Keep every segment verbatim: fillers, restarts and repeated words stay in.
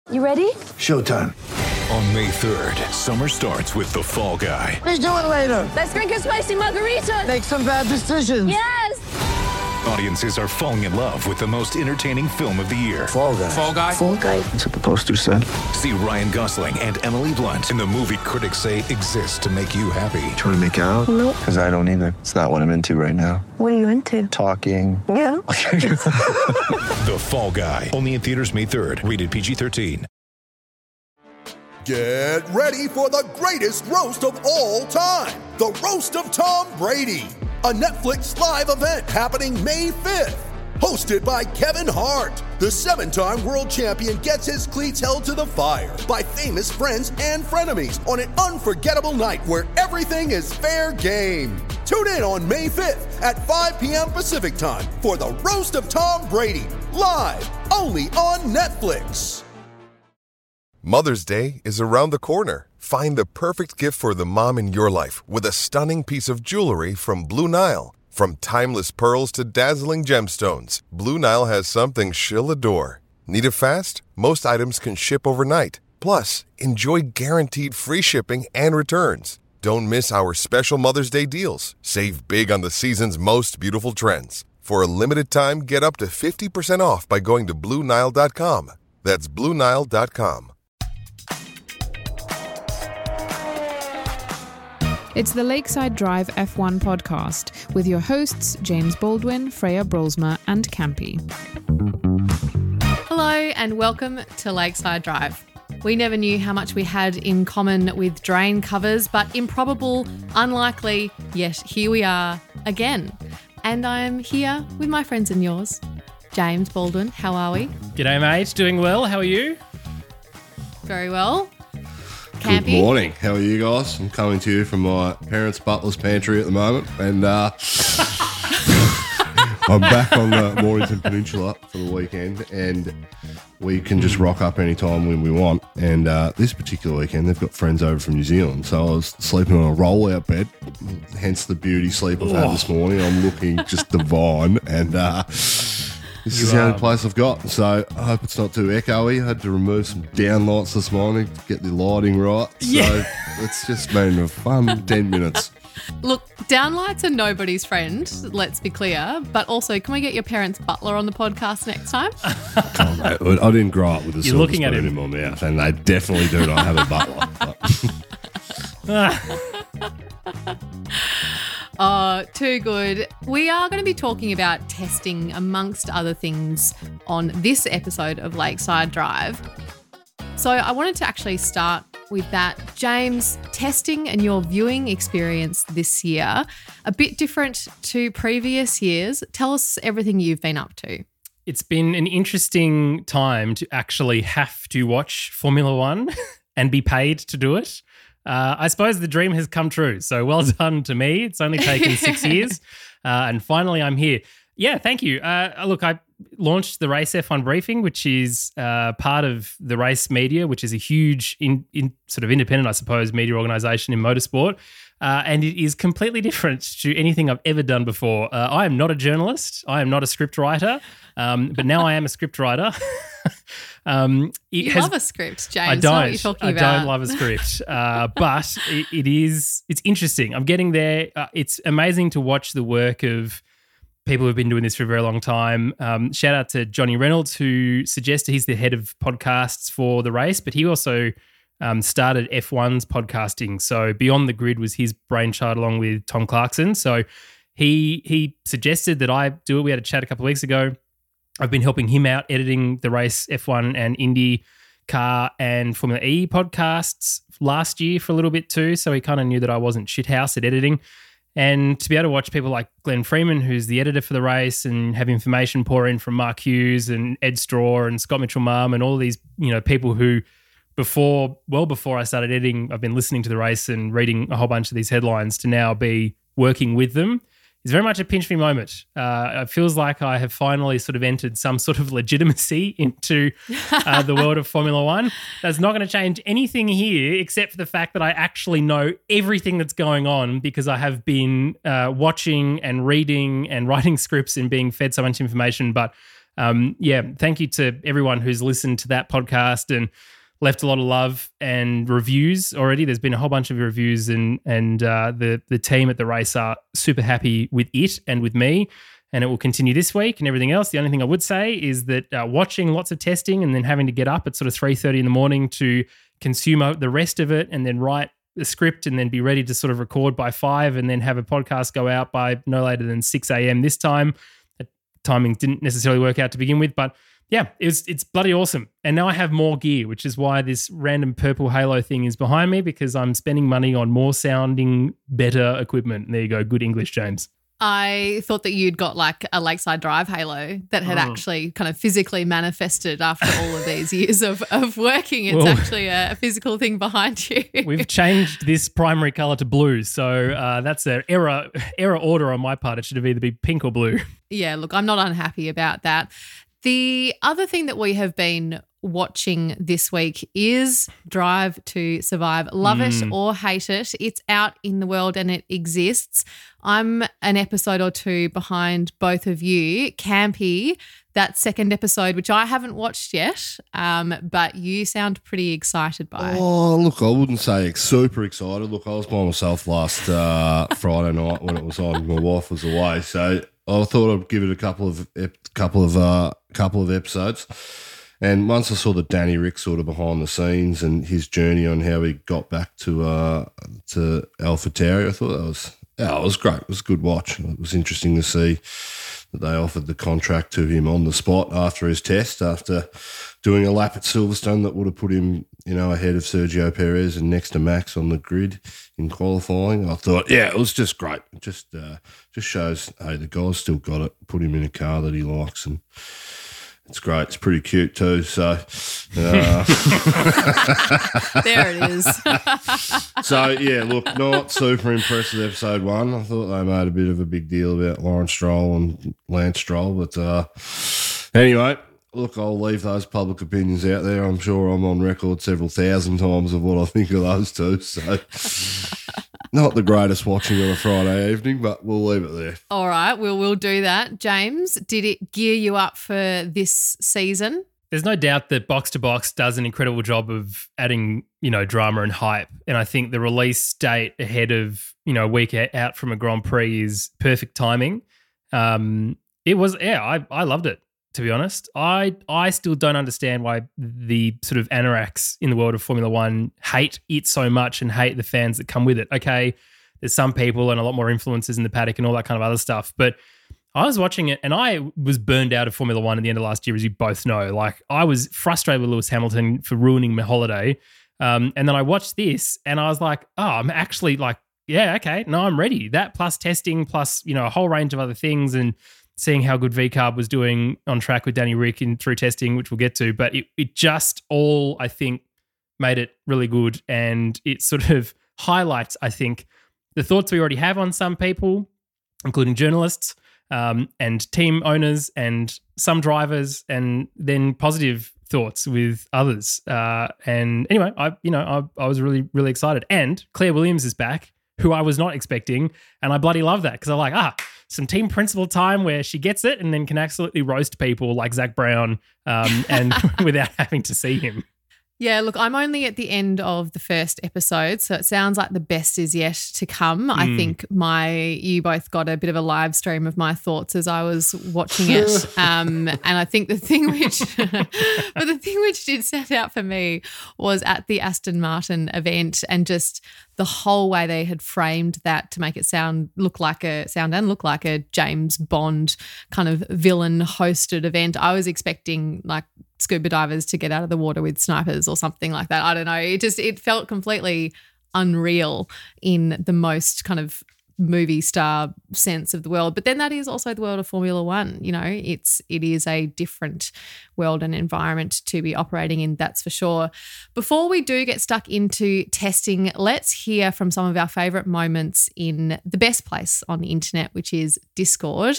You ready? Showtime. On May third, summer starts with The Fall Guy. Let's do it later. Let's drink a spicy margarita. Make some bad decisions. Yes! Audiences are falling in love with the most entertaining film of the year. Fall Guy. Fall Guy? Fall Guy. That's what the poster said. See Ryan Gosling and Emily Blunt in the movie critics say exists to make you happy. Trying to make it out? Nope. Because I don't either. It's not what I'm into right now. What are you into? Talking. Yeah. The Fall Guy. Only in theaters May third. Rated P G thirteen. Get ready for the greatest roast of all time. The Roast of Tom Brady. A Netflix live event happening May fifth. Hosted by Kevin Hart. The seven-time world champion gets his cleats held to the fire by famous friends and frenemies on an unforgettable night where everything is fair game. Tune in on May fifth at five p.m. Pacific time for the Roast of Tom Brady. Live only on Netflix. Mother's Day is around the corner. Find the perfect gift for the mom in your life with a stunning piece of jewelry from Blue Nile. From timeless pearls to dazzling gemstones, Blue Nile has something she'll adore. Need it fast? Most items can ship overnight. Plus, enjoy guaranteed free shipping and returns. Don't miss our special Mother's Day deals. Save big on the season's most beautiful trends. For a limited time, get up to fifty percent off by going to Blue Nile dot com. That's Blue Nile dot com. It's the Lakeside Drive F one podcast with your hosts James Baldwin, Freya Brolsma and Campy. Hello and welcome to Lakeside Drive. We never knew how much we had in common with drain covers, but improbable, unlikely, yet here we are again. And I'm here with my friends and yours. James Baldwin, how are we? G'day mate, doing well, how are you? Very well. Campy. Good morning. How are you guys? I'm coming to you from my parents' butler's pantry at the moment, and uh, I'm back on the Mornington Peninsula for the weekend, and we can just rock up anytime when we want. And uh, this particular weekend, they've got friends over from New Zealand, so I was sleeping on a roll-out bed, hence the beauty sleep I've had this morning. I'm looking just divine, and uh, this is the only place I've got, so I hope it's not too echoey. I had to remove some downlights this morning to get the lighting right. Yeah. So it's just been a fun ten minutes. Look, downlights are nobody's friend, let's be clear. But also, can we get your parents' butler on the podcast next time? Oh, mate, I didn't grow up with a You're silver looking at spoon him. in my mouth, and they definitely do not have a butler. Oh, too good. We are going to be talking about testing, amongst other things, on this episode of Lakeside Drive. So I wanted to actually start with that. James, testing and your viewing experience this year, a bit different to previous years. Tell us everything you've been up to. It's been an interesting time to actually have to watch Formula One and be paid to do it. Uh, I suppose the dream has come true. So well done to me. It's only taken six years. Uh, and finally I'm here. Yeah, thank you. Uh, look, I launched the Race F one Briefing, which is uh, part of the Race Media, which is a huge in, in sort of independent, I suppose, media organisation in motorsport. Uh, and it is completely different to anything I've ever done before. Uh, I am not a journalist. I am not a script writer. Um, but now I am a script writer. um, it you has, love a script, James. I don't. What are you talking I about? don't love a script. Uh, but it, it is. It's interesting. I'm getting there. Uh, it's amazing to watch the work of people who've been doing this for a very long time. Um, shout out to Johnny Reynolds, who suggested he's the head of podcasts for the race, but he also um, started F one's podcasting. So Beyond the Grid was his brainchild along with Tom Clarkson. So he he suggested that I do it. We had a chat a couple of weeks ago. I've been helping him out editing the Race F one and Indy Car and Formula E podcasts last year for a little bit too. So he kind of knew that I wasn't shithouse at editing. And to be able to watch people like Glenn Freeman, who's the editor for the race, and have information pour in from Mark Hughes and Ed Straw and Scott Mitchell-Marm and all these, you know, people who before, well before I started editing, I've been listening to the race and reading a whole bunch of these headlines to now be working with them. It's very much a pinch me moment. Uh, it feels like I have finally sort of entered some sort of legitimacy into uh, the world of Formula One. That's not going to change anything here except for the fact that I actually know everything that's going on because I have been uh, watching and reading and writing scripts and being fed so much information. But um, yeah, thank you to everyone who's listened to that podcast and left a lot of love and reviews already. There's been a whole bunch of reviews, and and uh, the the team at the race are super happy with it and with me, and it will continue this week and everything else. The only thing I would say is that uh, watching lots of testing and then having to get up at sort of three thirty in the morning to consume the rest of it and then write the script and then be ready to sort of record by five and then have a podcast go out by no later than six a.m. this time. That timing didn't necessarily work out to begin with, but yeah, it's it's bloody awesome. And now I have more gear, which is why this random purple halo thing is behind me, because I'm spending money on more sounding, better equipment. There you go. Good English, James. I thought that you'd got like a Lakeside Drive halo that had Oh. actually kind of physically manifested after all of these years of, of working. It's Well- actually a, a physical thing behind you. We've changed this primary color to blue, so uh, that's an error error order on my part. It should have either be pink or blue. Yeah, look, I'm not unhappy about that. The other thing that we have been watching this week is Drive to Survive. Love it Mm. or hate it, it's out in the world and it exists. I'm an episode or two behind both of you. Campy, that second episode, which I haven't watched yet, um, but you sound pretty excited by it. Oh, look, I wouldn't say ex- super excited. Look, I was by myself last uh, Friday night when it was on. My wife was away, so I thought I'd give it a couple of ep- couple of uh, couple of episodes. And once I saw the Danny Rick sort of behind the scenes and his journey on how he got back to uh, to AlphaTauri, I thought that was yeah, it was great. It was a good watch. It was interesting to see that they offered the contract to him on the spot after his test, after doing a lap at Silverstone that would have put him, you know, ahead of Sergio Perez and next to Max on the grid in qualifying. I thought, yeah, it was just great. It just uh, just shows, hey, the guy's still got it. Put him in a car that he likes, and it's great. It's pretty cute too. So, uh, There it is. so yeah, look, not super impressed with episode one. I thought they made a bit of a big deal about Lawrence Stroll and Lance Stroll, but uh, anyway, look, I'll leave those public opinions out there. I'm sure I'm on record several thousand times of what I think of those two. So, not the greatest watching on a Friday evening, but we'll leave it there. All right, we'll, we'll do that. James, did it gear you up for this season? There's no doubt that Box to Box does an incredible job of adding, you know, drama and hype. And I think the release date ahead of, you know, a week out from a Grand Prix is perfect timing. Um, it was, yeah, I, I loved it, to be honest. I I still don't understand why the sort of anoraks in the world of Formula One hate it so much and hate the fans that come with it. Okay, there's some people and a lot more influencers in the paddock and all that kind of other stuff. But I was watching it and I was burned out of Formula One at the end of last year, as you both know. Like, I was frustrated with Lewis Hamilton for ruining my holiday. Um, and then I watched this and I was like, oh, I'm actually like, yeah, okay, no, I'm ready. That plus testing plus, you know, a whole range of other things, and seeing how good V CARB was doing on track with Danny Rick in through testing, which we'll get to. But it, it just all, I think, made it really good. And it sort of highlights, I think, the thoughts we already have on some people, including journalists, um, and team owners and some drivers, and then positive thoughts with others. Uh, and anyway, I you know I, I was really really excited. And Claire Williams is back, who I was not expecting, and I bloody love that, because I'm like, ah, some team principal time where she gets it and then can absolutely roast people like Zach Brown, um, and without having to see him. Yeah, look, I'm only at the end of the first episode, so it sounds like the best is yet to come. I Mm. think my you both got a bit of a live stream of my thoughts as I was watching it, um, and I think the thing which, but the thing which did set out for me was at the Aston Martin event, and just the whole way they had framed that to make it sound look like a sound and look like a James Bond kind of villain hosted event. I was expecting like scuba divers to get out of the water with snipers or something like that. I don't know. It just it felt completely unreal in the most kind of movie star sense of the world. But then that is also the world of Formula One. You know, it's it is a different world and environment to be operating in, that's for sure. Before we do get stuck into testing, let's hear from some of our favourite moments in the best place on the internet, which is Discord.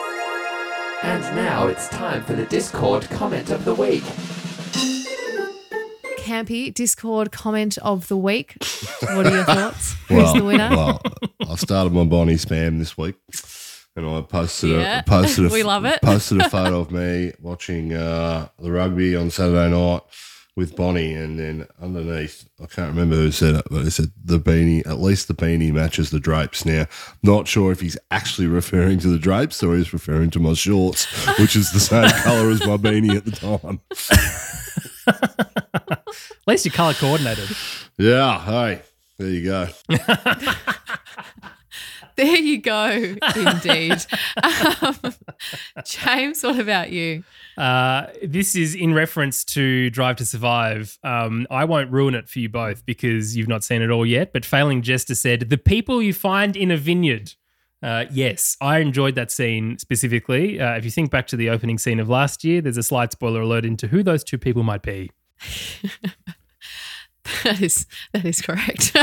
And now it's time for the Discord comment of the week. Campy, Discord comment of the week. What are your thoughts? Who's the winner? Well, I started my Bonnie spam this week. And I posted Yeah. a posted a, We love it. posted a photo of me watching uh, the rugby on Saturday night with Bonnie, and then underneath, I can't remember who said it, but it said the beanie, at least the beanie matches the drapes. Now, not sure if he's actually referring to the drapes or he's referring to my shorts, which is the same colour as my beanie at the time. At least you're colour coordinated. Yeah, hey, there you go. There you go, indeed. um, James, what about you? Uh, this is in reference to Drive to Survive. Um, I won't ruin it for you both because you've not seen it all yet, but Failing Jester said, the people you find in a vineyard. Uh, yes, I enjoyed that scene specifically. Uh, if you think back to the opening scene of last year, there's a slight spoiler alert into who those two people might be. That is that is correct.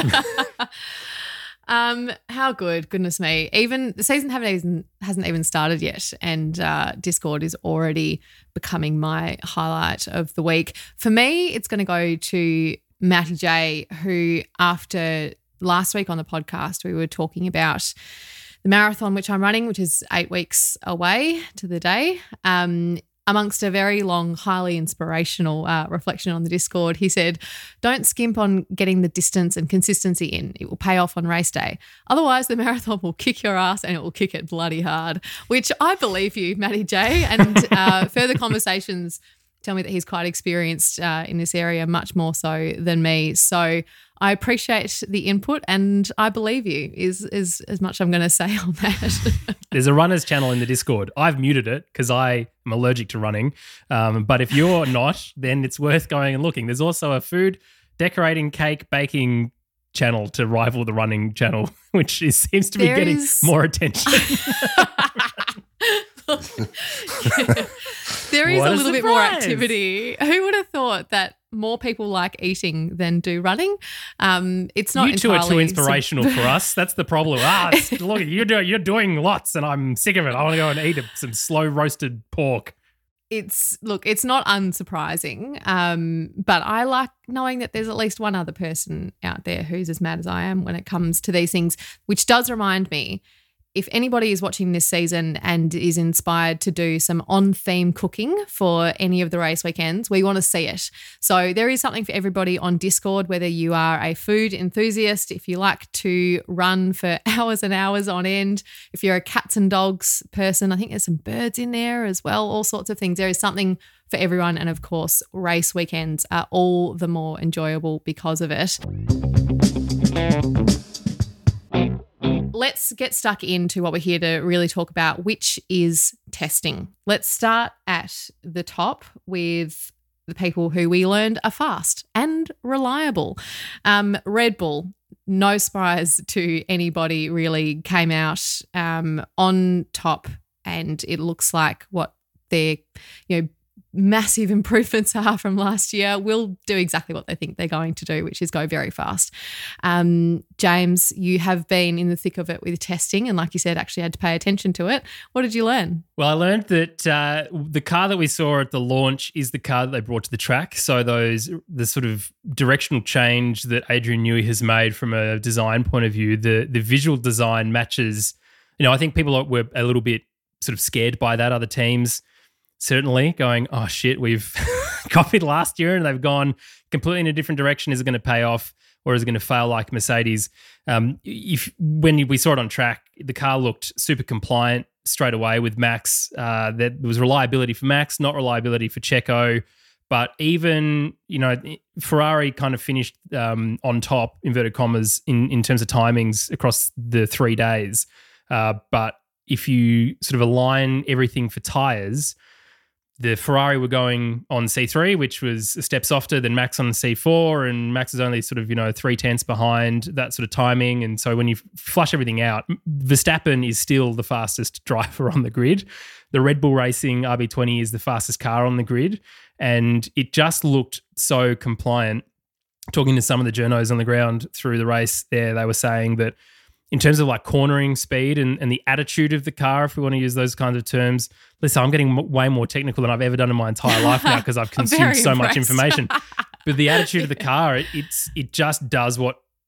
um, how good, goodness me! Even the season haven't even hasn't even started yet, and uh, Discord is already becoming my highlight of the week. For me, it's going to go to Matty J, who after last week on the podcast we were talking about the marathon which I'm running, which is eight weeks away to the day. Um, amongst a very long, highly inspirational uh, reflection on the Discord, he said, don't skimp on getting the distance and consistency in. It will pay off on race day. Otherwise, the marathon will kick your ass and it will kick it bloody hard, which I believe you, Matty J. And uh, further conversations tell me that he's quite experienced uh, in this area, much more so than me. So I appreciate the input and I believe you is, is as much I'm going to say on that. There's a runners channel in the Discord. I've muted it because I am allergic to running. Um, but if you're not, then it's worth going and looking. There's also a food, decorating, cake, baking channel to rival the running channel, which is, seems to be There getting is- more attention. Yeah. There is What a a little bit more surprise. activity. Who would have thought that more people like eating than do running? Um, it's not You two are too entirely inspirational for us. That's the problem. Ah, it's- look, you're doing, you're doing lots and I'm sick of it. I want to go and eat some slow roasted pork. It's look, it's not unsurprising, um, but I like knowing that there's at least one other person out there who's as mad as I am when it comes to these things, which does remind me, if anybody is watching this season and is inspired to do some on-theme cooking for any of the race weekends, we want to see it. So there is something for everybody on Discord, whether you are a food enthusiast, if you like to run for hours and hours on end, if you're a cats and dogs person, I think there's some birds in there as well, all sorts of things. There is something for everyone. And of course, race weekends are all the more enjoyable because of it. Let's get stuck into what we're here to really talk about, which is testing. Let's start at the top with the people who we learned are fast and reliable. Um, Red Bull, no surprise to anybody, really came out um, on top, and it looks like what their, you know, massive improvements are from last year will do exactly what they think they're going to do, which is go very fast. Um, James, you have been in the thick of it with testing and, like you said, actually had to pay attention to it. What did you learn? Well, I learned that uh, the car that we saw at the launch is the car that they brought to the track. So those the sort of directional change that Adrian Newey has made from a design point of view, the the visual design matches. You know, I think people were a little bit sort of scared by that. Other teams certainly going, oh shit, we've copied last year and they've gone completely in a different direction. Is it going to pay off or is it going to fail like Mercedes? Um, if when we saw it on track, the car looked super compliant straight away with Max. Uh, there was reliability for Max, not reliability for Checo. But even, you know, Ferrari kind of finished um, on top, inverted commas, in, in terms of timings across the three days. Uh, but if you sort of align everything for tyres, the Ferrari were going on C three, which was a step softer than Max on C four, and Max is only sort of, you know, three tenths behind that sort of timing. And so when you flush everything out, Verstappen is still the fastest driver on the grid. The Red Bull Racing R B twenty is the fastest car on the grid, and it just looked so compliant. Talking to some of the journos on the ground through the race there, they were saying that in terms of like cornering speed and, and the attitude of the car, if we want to use those kinds of terms. Listen, I'm getting m- way more technical than I've ever done in my entire life now because I've consumed so much information. But the attitude of the car, it, it's it just does what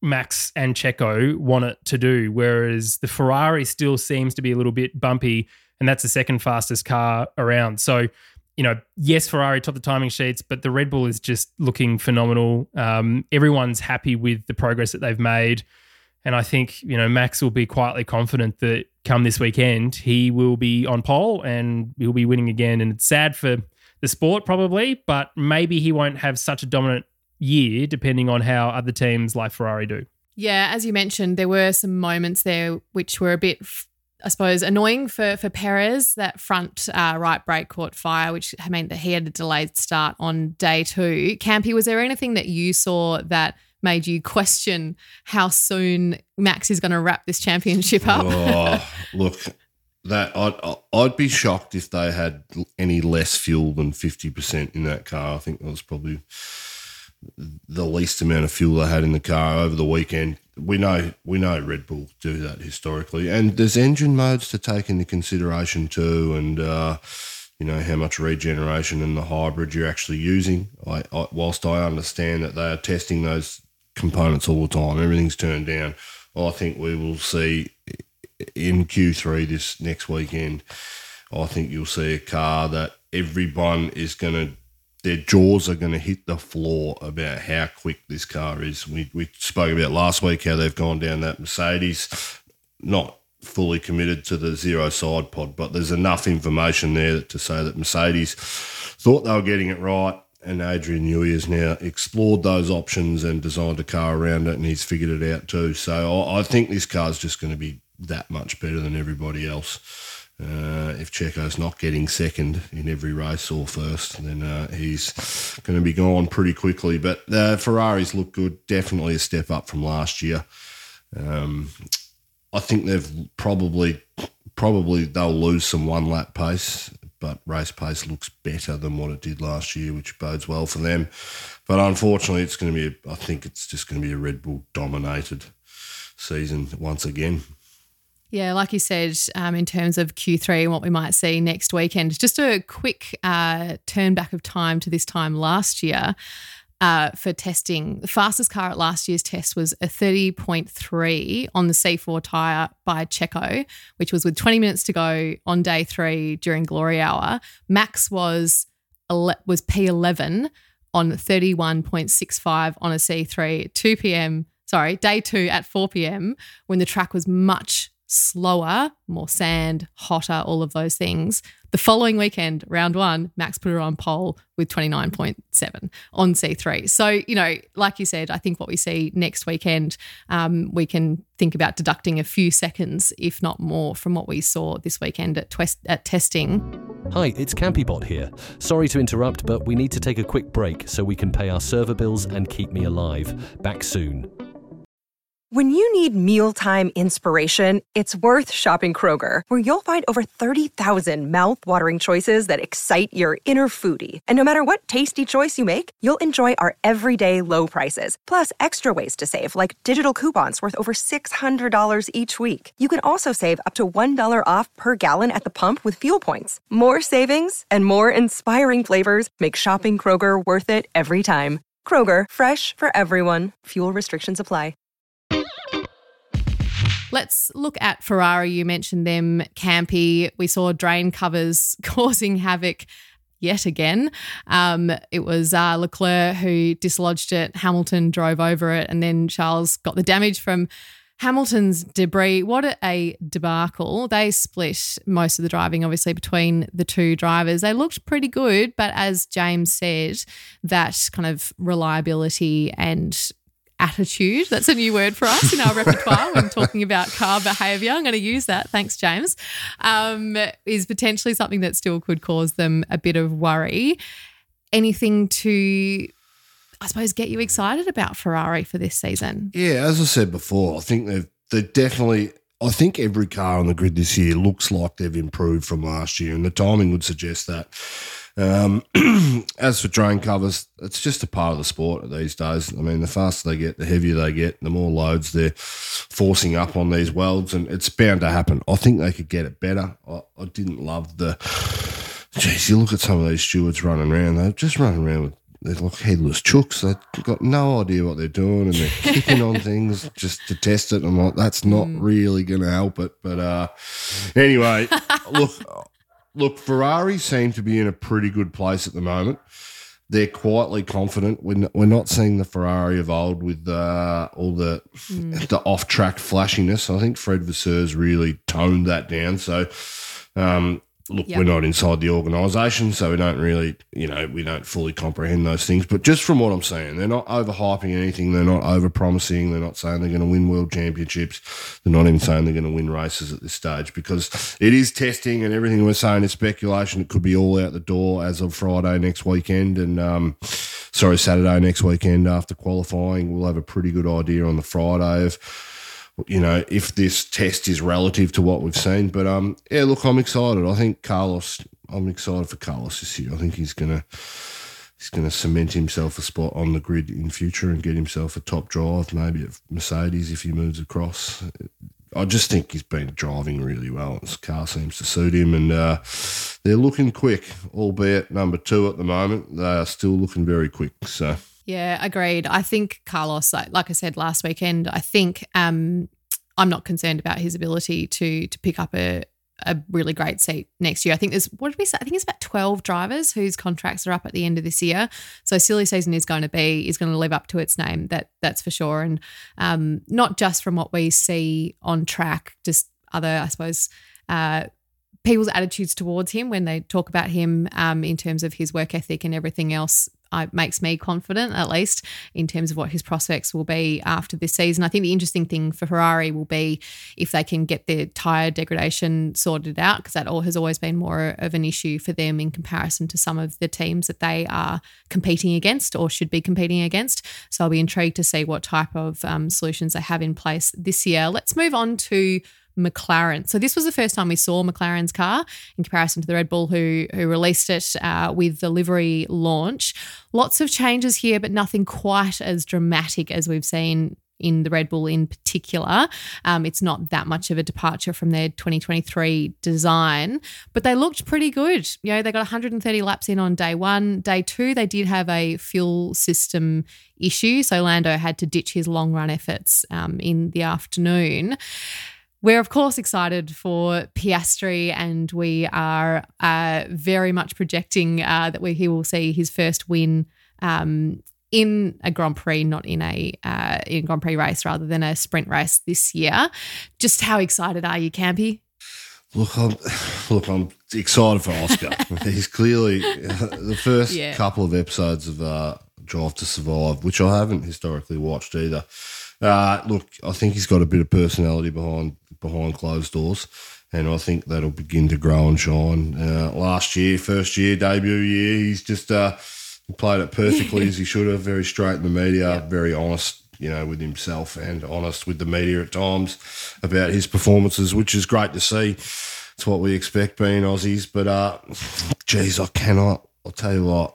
Max and Checo want it to do, whereas the Ferrari still seems to be a little bit bumpy, and that's the second fastest car around. So, you know, yes, Ferrari top the timing sheets, but the Red Bull is just looking phenomenal. Um, everyone's happy with the progress that they've made. And I think, you know, Max will be quietly confident that come this weekend, he will be on pole and he'll be winning again. And it's sad for the sport probably, but maybe he won't have such a dominant year depending on how other teams like Ferrari do. Yeah, as you mentioned, there were some moments there which were a bit, I suppose, annoying for for Perez. That front uh, right brake caught fire, which meant that he had a delayed start on day two. Campy, was there anything that you saw that made you question how soon Max is going to wrap this championship up? Oh, look, that I'd, I'd be shocked if they had any less fuel than fifty percent in that car. I think that was probably the least amount of fuel they had in the car over the weekend. We know we know Red Bull do that historically, and there's engine modes to take into consideration too, and uh, you know how much regeneration and the hybrid you're actually using. I, I, whilst I understand that they are testing those components all the time, everything's turned down. I think we will see in Q three this next weekend. I think you'll see a car that everyone is going to. Their jaws are going to hit the floor about how quick this car is. We we spoke about last week how they've gone down that Mercedes, not fully committed to the zero side pod, but there's enough information there to say that Mercedes thought they were getting it right, and Adrian Newey has now explored those options and designed a car around it, and he's figured it out too. So I, I think this car's just going to be that much better than everybody else. Uh, if Checo's not getting second in every race or first, then uh, he's going to be gone pretty quickly. But uh, Ferraris look good, definitely a step up from last year. Um, I think they've probably, probably they'll lose some one lap pace, but race pace looks better than what it did last year, which bodes well for them. But unfortunately, it's going to be, a, I think it's just going to be a Red Bull dominated season once again. Yeah, like you said, um, in terms of Q three and what we might see next weekend, just a quick uh, turn back of time to this time last year uh, for testing. The fastest car at last year's test was a thirty point three on the C four tyre by Checo, which was with twenty minutes to go on day three during glory hour. Max was was P eleven on thirty-one point six five on a C three at two p.m. Sorry, day two at four p.m. when the track was much slower, more sand, hotter, all of those things. The following weekend, round one, Max put it on pole with twenty-nine point seven on C three. So, you know, like you said, I think what we see next weekend, um, we can think about deducting a few seconds, if not more, from what we saw this weekend at, twest- at testing. Hi, it's CampyBot here. Sorry to interrupt, but we need to take a quick break so we can pay our server bills and keep me alive. Back soon. When you need mealtime inspiration, it's worth shopping Kroger, where you'll find over thirty thousand mouth-watering choices that excite your inner foodie. And no matter what tasty choice you make, you'll enjoy our everyday low prices, plus extra ways to save, like digital coupons worth over six hundred dollars each week. You can also save up to one dollar off per gallon at the pump with fuel points. More savings and more inspiring flavors make shopping Kroger worth it every time. Kroger, fresh for everyone. Fuel restrictions apply. Let's look at Ferrari. You mentioned them, Campy. We saw drain covers causing havoc yet again. Um, it was uh, Leclerc who dislodged it. Hamilton drove over it, and then Charles got the damage from Hamilton's debris. What a debacle. They split most of the driving, obviously, between the two drivers. They looked pretty good, but as James said, that kind of reliability and attitude, that's a new word for us in our repertoire when talking about car behaviour. I'm going to use that. Thanks, James. Um, is potentially something that still could cause them a bit of worry. Anything to, I suppose, get you excited about Ferrari for this season? Yeah, as I said before, I think they've they definitely. I think every car on the grid this year looks like they've improved from last year, and the timing would suggest that. Um, as for drain covers, it's just a part of the sport these days. I mean, the faster they get, the heavier they get, the more loads they're forcing up on these welds, and it's bound to happen. I think they could get it better. I, I didn't love the... Geez, you look at some of these stewards running around, they're just running around with they're like headless chooks. They've got no idea what they're doing and they're kicking on things just to test it. I'm like, that's not mm. really going to help it. But uh, anyway, look, look, Ferrari seem to be in a pretty good place at the moment. They're quietly confident. We're not, we're not seeing the Ferrari of old with uh, all the mm. the off-track flashiness. I think Fred Vasseur's really toned that down. So, um, look, yep. we're not inside the organisation, so we don't really, you know, we don't fully comprehend those things. But just from what I'm seeing, they're not overhyping anything. They're not over-promising. They're not saying they're going to win world championships. They're not even saying they're going to win races at this stage because it is testing and everything we're saying is speculation. It could be all out the door as of Friday next weekend and, um, sorry, Saturday next weekend after qualifying. We'll have a pretty good idea on the Friday of, you know, if this test is relative to what we've seen. But, um, yeah, look, I'm excited. I think Carlos, I'm excited for Carlos this year. I think he's going to he's gonna cement himself a spot on the grid in future and get himself a top drive, maybe at Mercedes if he moves across. I just think he's been driving really well. His car seems to suit him and uh, they're looking quick, albeit number two at the moment. They are still looking very quick, so... Yeah, agreed. I think Carlos, like, like I said last weekend, I think um, I'm not concerned about his ability to to pick up a, a really great seat next year. I think there's, what did we say? I think it's about twelve drivers whose contracts are up at the end of this year. So silly season is going to be, is going to live up to its name, that that's for sure. And um, not just from what we see on track, just other, I suppose, uh, people's attitudes towards him when they talk about him um, in terms of his work ethic and everything else. It makes me confident, at least, in terms of what his prospects will be after this season. I think the interesting thing for Ferrari will be if they can get their tyre degradation sorted out, because that all has always been more of an issue for them in comparison to some of the teams that they are competing against or should be competing against. So I'll be intrigued to see what type of um, solutions they have in place this year. Let's move on to McLaren. So this was the first time we saw McLaren's car in comparison to the Red Bull who who released it uh, with the livery launch. Lots of changes here, but nothing quite as dramatic as we've seen in the Red Bull in particular. Um, it's not that much of a departure from their twenty twenty-three design, but they looked pretty good. You know, they got one hundred thirty laps in on day one. Day two, they did have a fuel system issue, so Lando had to ditch his long run efforts um, in the afternoon. We're, of course, excited for Piastri, and we are uh, very much projecting uh, that we, he will see his first win um, in a Grand Prix, not in a uh, in Grand Prix race rather than a sprint race this year. Just how excited are you, Campy? Look, I'm, look, I'm excited for Oscar. He's clearly uh, the first yeah. couple of episodes of uh, Drive to Survive, which I haven't historically watched either. Uh, look, I think he's got a bit of personality behind behind closed doors, and I think that'll begin to grow and shine. Uh, last year, first year, debut year, he's just uh, played it perfectly as he should have. Very straight in the media, yeah. very honest, you know, with himself and honest with the media at times about his performances, which is great to see. It's what we expect being Aussies. But, uh, geez, I cannot. I'll tell you what.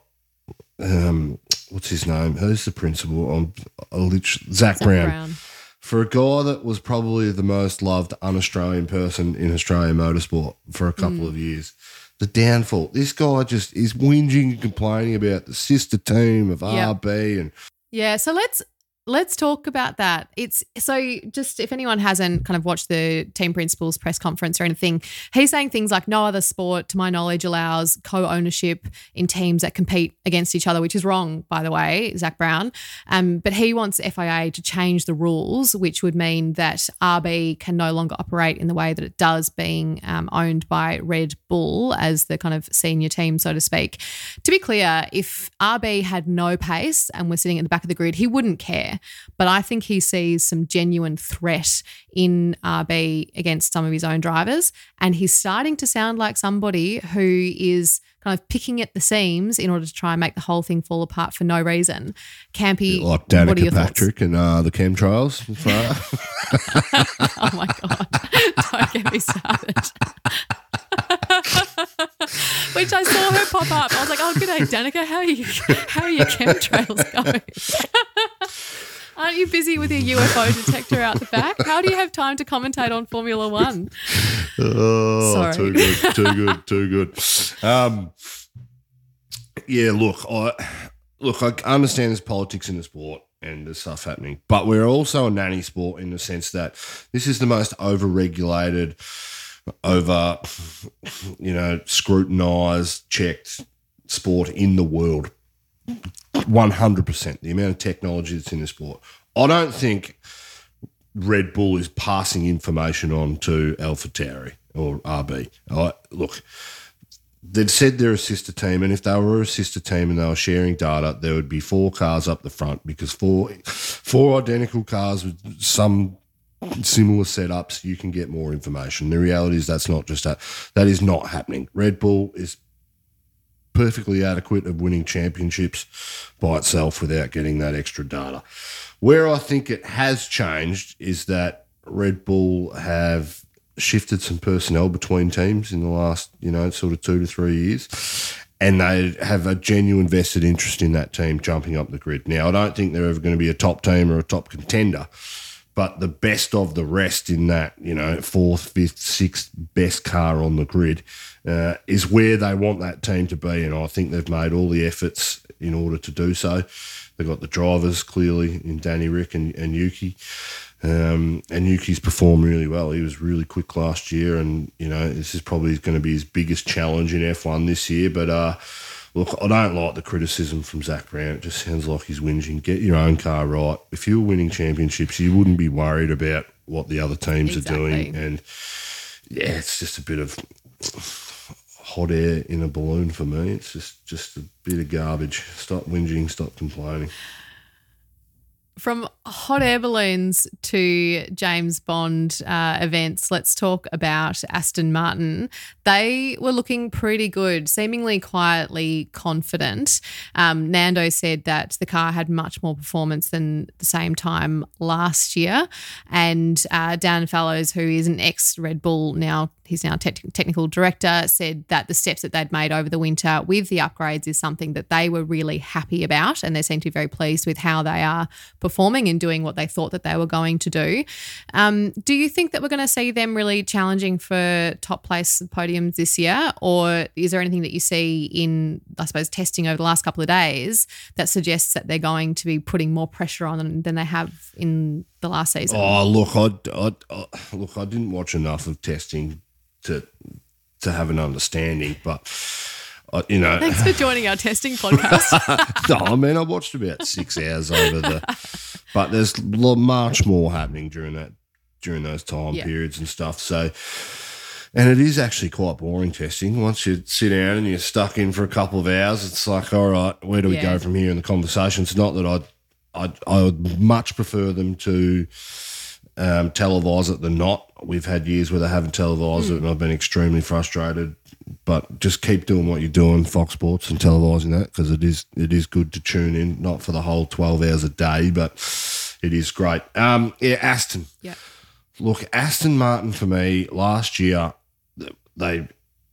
Um, what's his name? Who's the principal? Um, Zach, Zach Brown. Brown. For a guy that was probably the most loved un-Australian person in Australian motorsport for a couple mm. of years, the downfall. This guy just is whinging and complaining about the sister team of yep. R B. and Yeah, so let's let's talk about that. It's so just if anyone hasn't kind of watched the team principal's press conference or anything, he's saying things like no other sport, to my knowledge, allows co-ownership in teams that compete against each other, which is wrong, by the way, Zach Brown. Um, but he wants F I A to change the rules, which would mean that R B can no longer operate in the way that it does, being um, owned by Red Bull as the kind of senior team, so to speak. To be clear, if R B had no pace and were sitting at the back of the grid, he wouldn't care. But I think he sees some genuine threat in R B against some of his own drivers, and he's starting to sound like somebody who is kind of picking at the seams in order to try and make the whole thing fall apart for no reason. Campy, like Danica what are your Patrick thoughts? and uh, the chemtrails. Oh my God, don't get me started. Which I saw her pop up. I was like, oh, good day, Danica. How are you, how are your chemtrails going? Aren't you busy with your U F O detector out the back? How do you have time to commentate on Formula One? Oh, Sorry. too good, too good, too good. Um, yeah, look, I look, I understand there's politics in the sport and there's stuff happening, but we're also a nanny sport in the sense that this is the most over-regulated, over, you know, scrutinised, checked sport in the world. one hundred percent. The amount of technology that's in the sport. I don't think Red Bull is passing information on to AlphaTauri or R B. I, look, they'd said they're a sister team, and if they were a sister team and they were sharing data, there would be four cars up the front because four four identical cars with some similar setups, you can get more information. The reality is that's not just that. That is not happening. Red Bull is perfectly adequate of winning championships by itself without getting that extra data. Where I think it has changed is that Red Bull have shifted some personnel between teams in the last, you know, sort of two to three years, and they have a genuine vested interest in that team jumping up the grid. Now, I don't think they're ever going to be a top team or a top contender, but the best of the rest in that, you know, fourth, fifth, sixth best car on the grid uh, is where they want that team to be, and I think they've made all the efforts in order to do so. They've got the drivers clearly in Danny Rick and, and Yuki. Um, and Yuki's performed really well. He was really quick last year, and, you know, this is probably going to be his biggest challenge in F one this year. But, uh, look, I don't like the criticism from Zach Brown. It just sounds like he's whinging. Get your own car right. If you were winning championships, you wouldn't be worried about what the other teams exactly. are doing. And, yeah, it's just a bit of hot air in a balloon for me. It's just, just a bit of garbage. Stop whinging, stop complaining. From hot air balloons to James Bond uh, events, let's talk about Aston Martin. They were looking pretty good, seemingly quietly confident. Um, Nando said that the car had much more performance than the same time last year. And uh, Dan Fallows, who is an ex-Red Bull now, he's now te- technical director, said that the steps that they'd made over the winter with the upgrades is something that they were really happy about, and they seem to be very pleased with how they are performing and doing what they thought that they were going to do. Um, do you think that we're going to see them really challenging for top place podiums this year, or is there anything that you see in, I suppose, testing over the last couple of days that suggests that they're going to be putting more pressure on them than they have in the last season? Oh, look, I, I, I look, I didn't watch enough of testing to to have an understanding, but uh, you know. Thanks for joining our testing podcast. No, I mean I watched about six hours over the, but there's much more happening during that during those time yeah. periods and stuff. So, and it is actually quite boring testing. Once you sit down and you're stuck in for a couple of hours, it's like, all right, where do we yeah. go from here in the conversation? It's not that I'd, I'd I would much prefer them to um, televise it than not. We've had years where they haven't televised mm. it, and I've been extremely frustrated. But just keep doing what you're doing, Fox Sports, and televising that, because it is it is good to tune in, not for the whole twelve hours a day, but it is great. Um, yeah, Aston. Yeah. Look, Aston Martin for me last year, they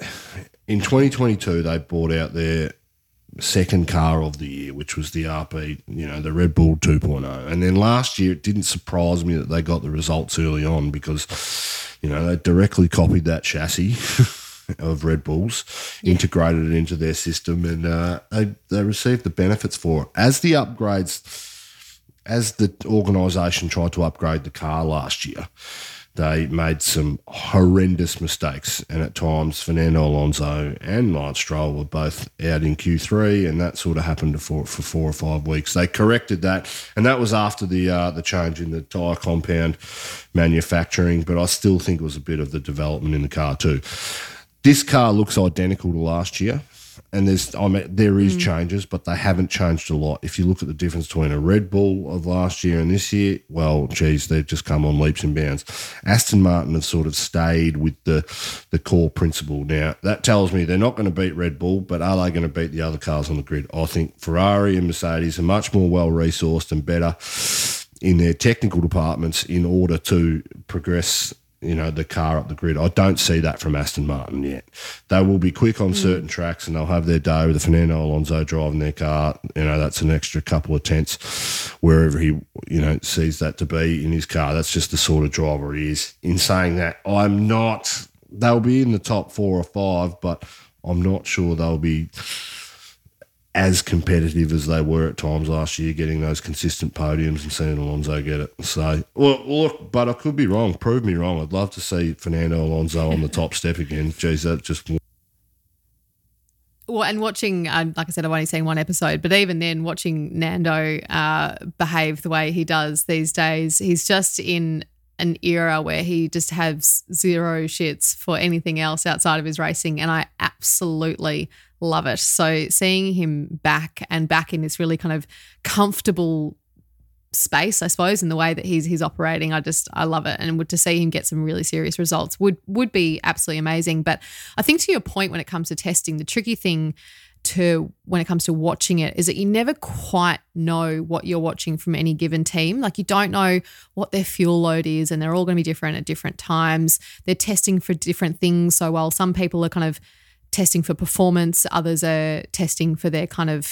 in twenty twenty-two they brought out their second car of the year, which was the R P, you know, the Red Bull two point oh. And then last year it didn't surprise me that they got the results early on because, you know, they directly copied that chassis of Red Bulls, yeah. integrated it into their system, and uh, they, they received the benefits for it. As the upgrades, as the organisation tried to upgrade the car last year, they made some horrendous mistakes, and at times Fernando Alonso and Lance Stroll were both out in Q three, and that sort of happened for for four or five weeks. They corrected that, and that was after the uh, the change in the tyre compound manufacturing, but I still think it was a bit of the development in the car too. This car looks identical to last year, and there's I mean there is mm. changes, but they haven't changed a lot. If you look at the difference between a Red Bull of last year and this year, well, geez, they've just come on leaps and bounds. Aston Martin have sort of stayed with the the core principle. Now, that tells me they're not going to beat Red Bull, but are they going to beat the other cars on the grid? I think Ferrari and Mercedes are much more well-resourced and better in their technical departments in order to progress, you know, the car up the grid. I don't see that from Aston Martin yet. They will be quick on mm. certain tracks, and they'll have their day with the Fernando Alonso driving their car. You know, that's an extra couple of tenths wherever he, you know, sees that to be in his car. That's just the sort of driver he is. In saying that, I'm not, they'll be in the top four or five, but I'm not sure they'll be as competitive as they were at times last year, getting those consistent podiums and seeing Alonso get it. So, well, look, but I could be wrong. Prove me wrong. I'd love to see Fernando Alonso on the top step again. Geez, that just... Well, and watching, um, like I said, I've only seen one episode, but even then watching Nando uh, behave the way he does these days, he's just in an era where he just has zero shits for anything else outside of his racing, and I absolutely love it. So seeing him back and back in this really kind of comfortable space, I suppose, in the way that he's he's operating, I just I love it, and would to see him get some really serious results would would be absolutely amazing. But I think to your point, when it comes to testing, the tricky thing to when it comes to watching it is that you never quite know what you're watching from any given team. Like, you don't know what their fuel load is, and they're all going to be different at different times. They're testing for different things. So while some people are kind of testing for performance, others are testing for their kind of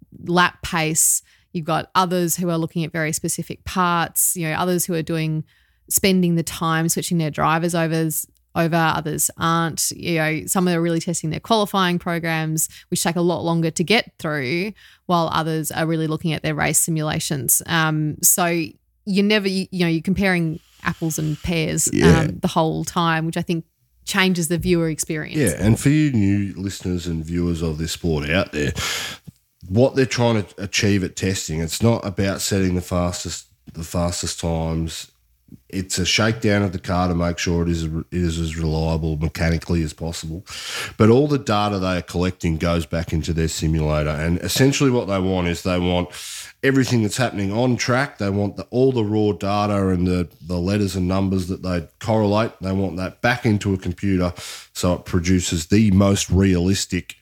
lap pace. You've got others who are looking at very specific parts, you know, others who are doing spending the time switching their drivers overs over, others aren't. You know, some are really testing their qualifying programs, which take a lot longer to get through, while others are really looking at their race simulations. Um, so you never, you, you know, you're comparing apples and pears Yeah. um, the whole time, which I think changes the viewer experience. Yeah, and for you new listeners and viewers of this sport out there, what they're trying to achieve at testing, it's not about setting the fastest the fastest times. It's a shakedown of the car to make sure it is, it is as reliable mechanically as possible. But all the data they are collecting goes back into their simulator. And essentially what they want is they want everything that's happening on track. They want the, all the raw data and the, the letters and numbers that they correlate. They want that back into a computer so it produces the most realistic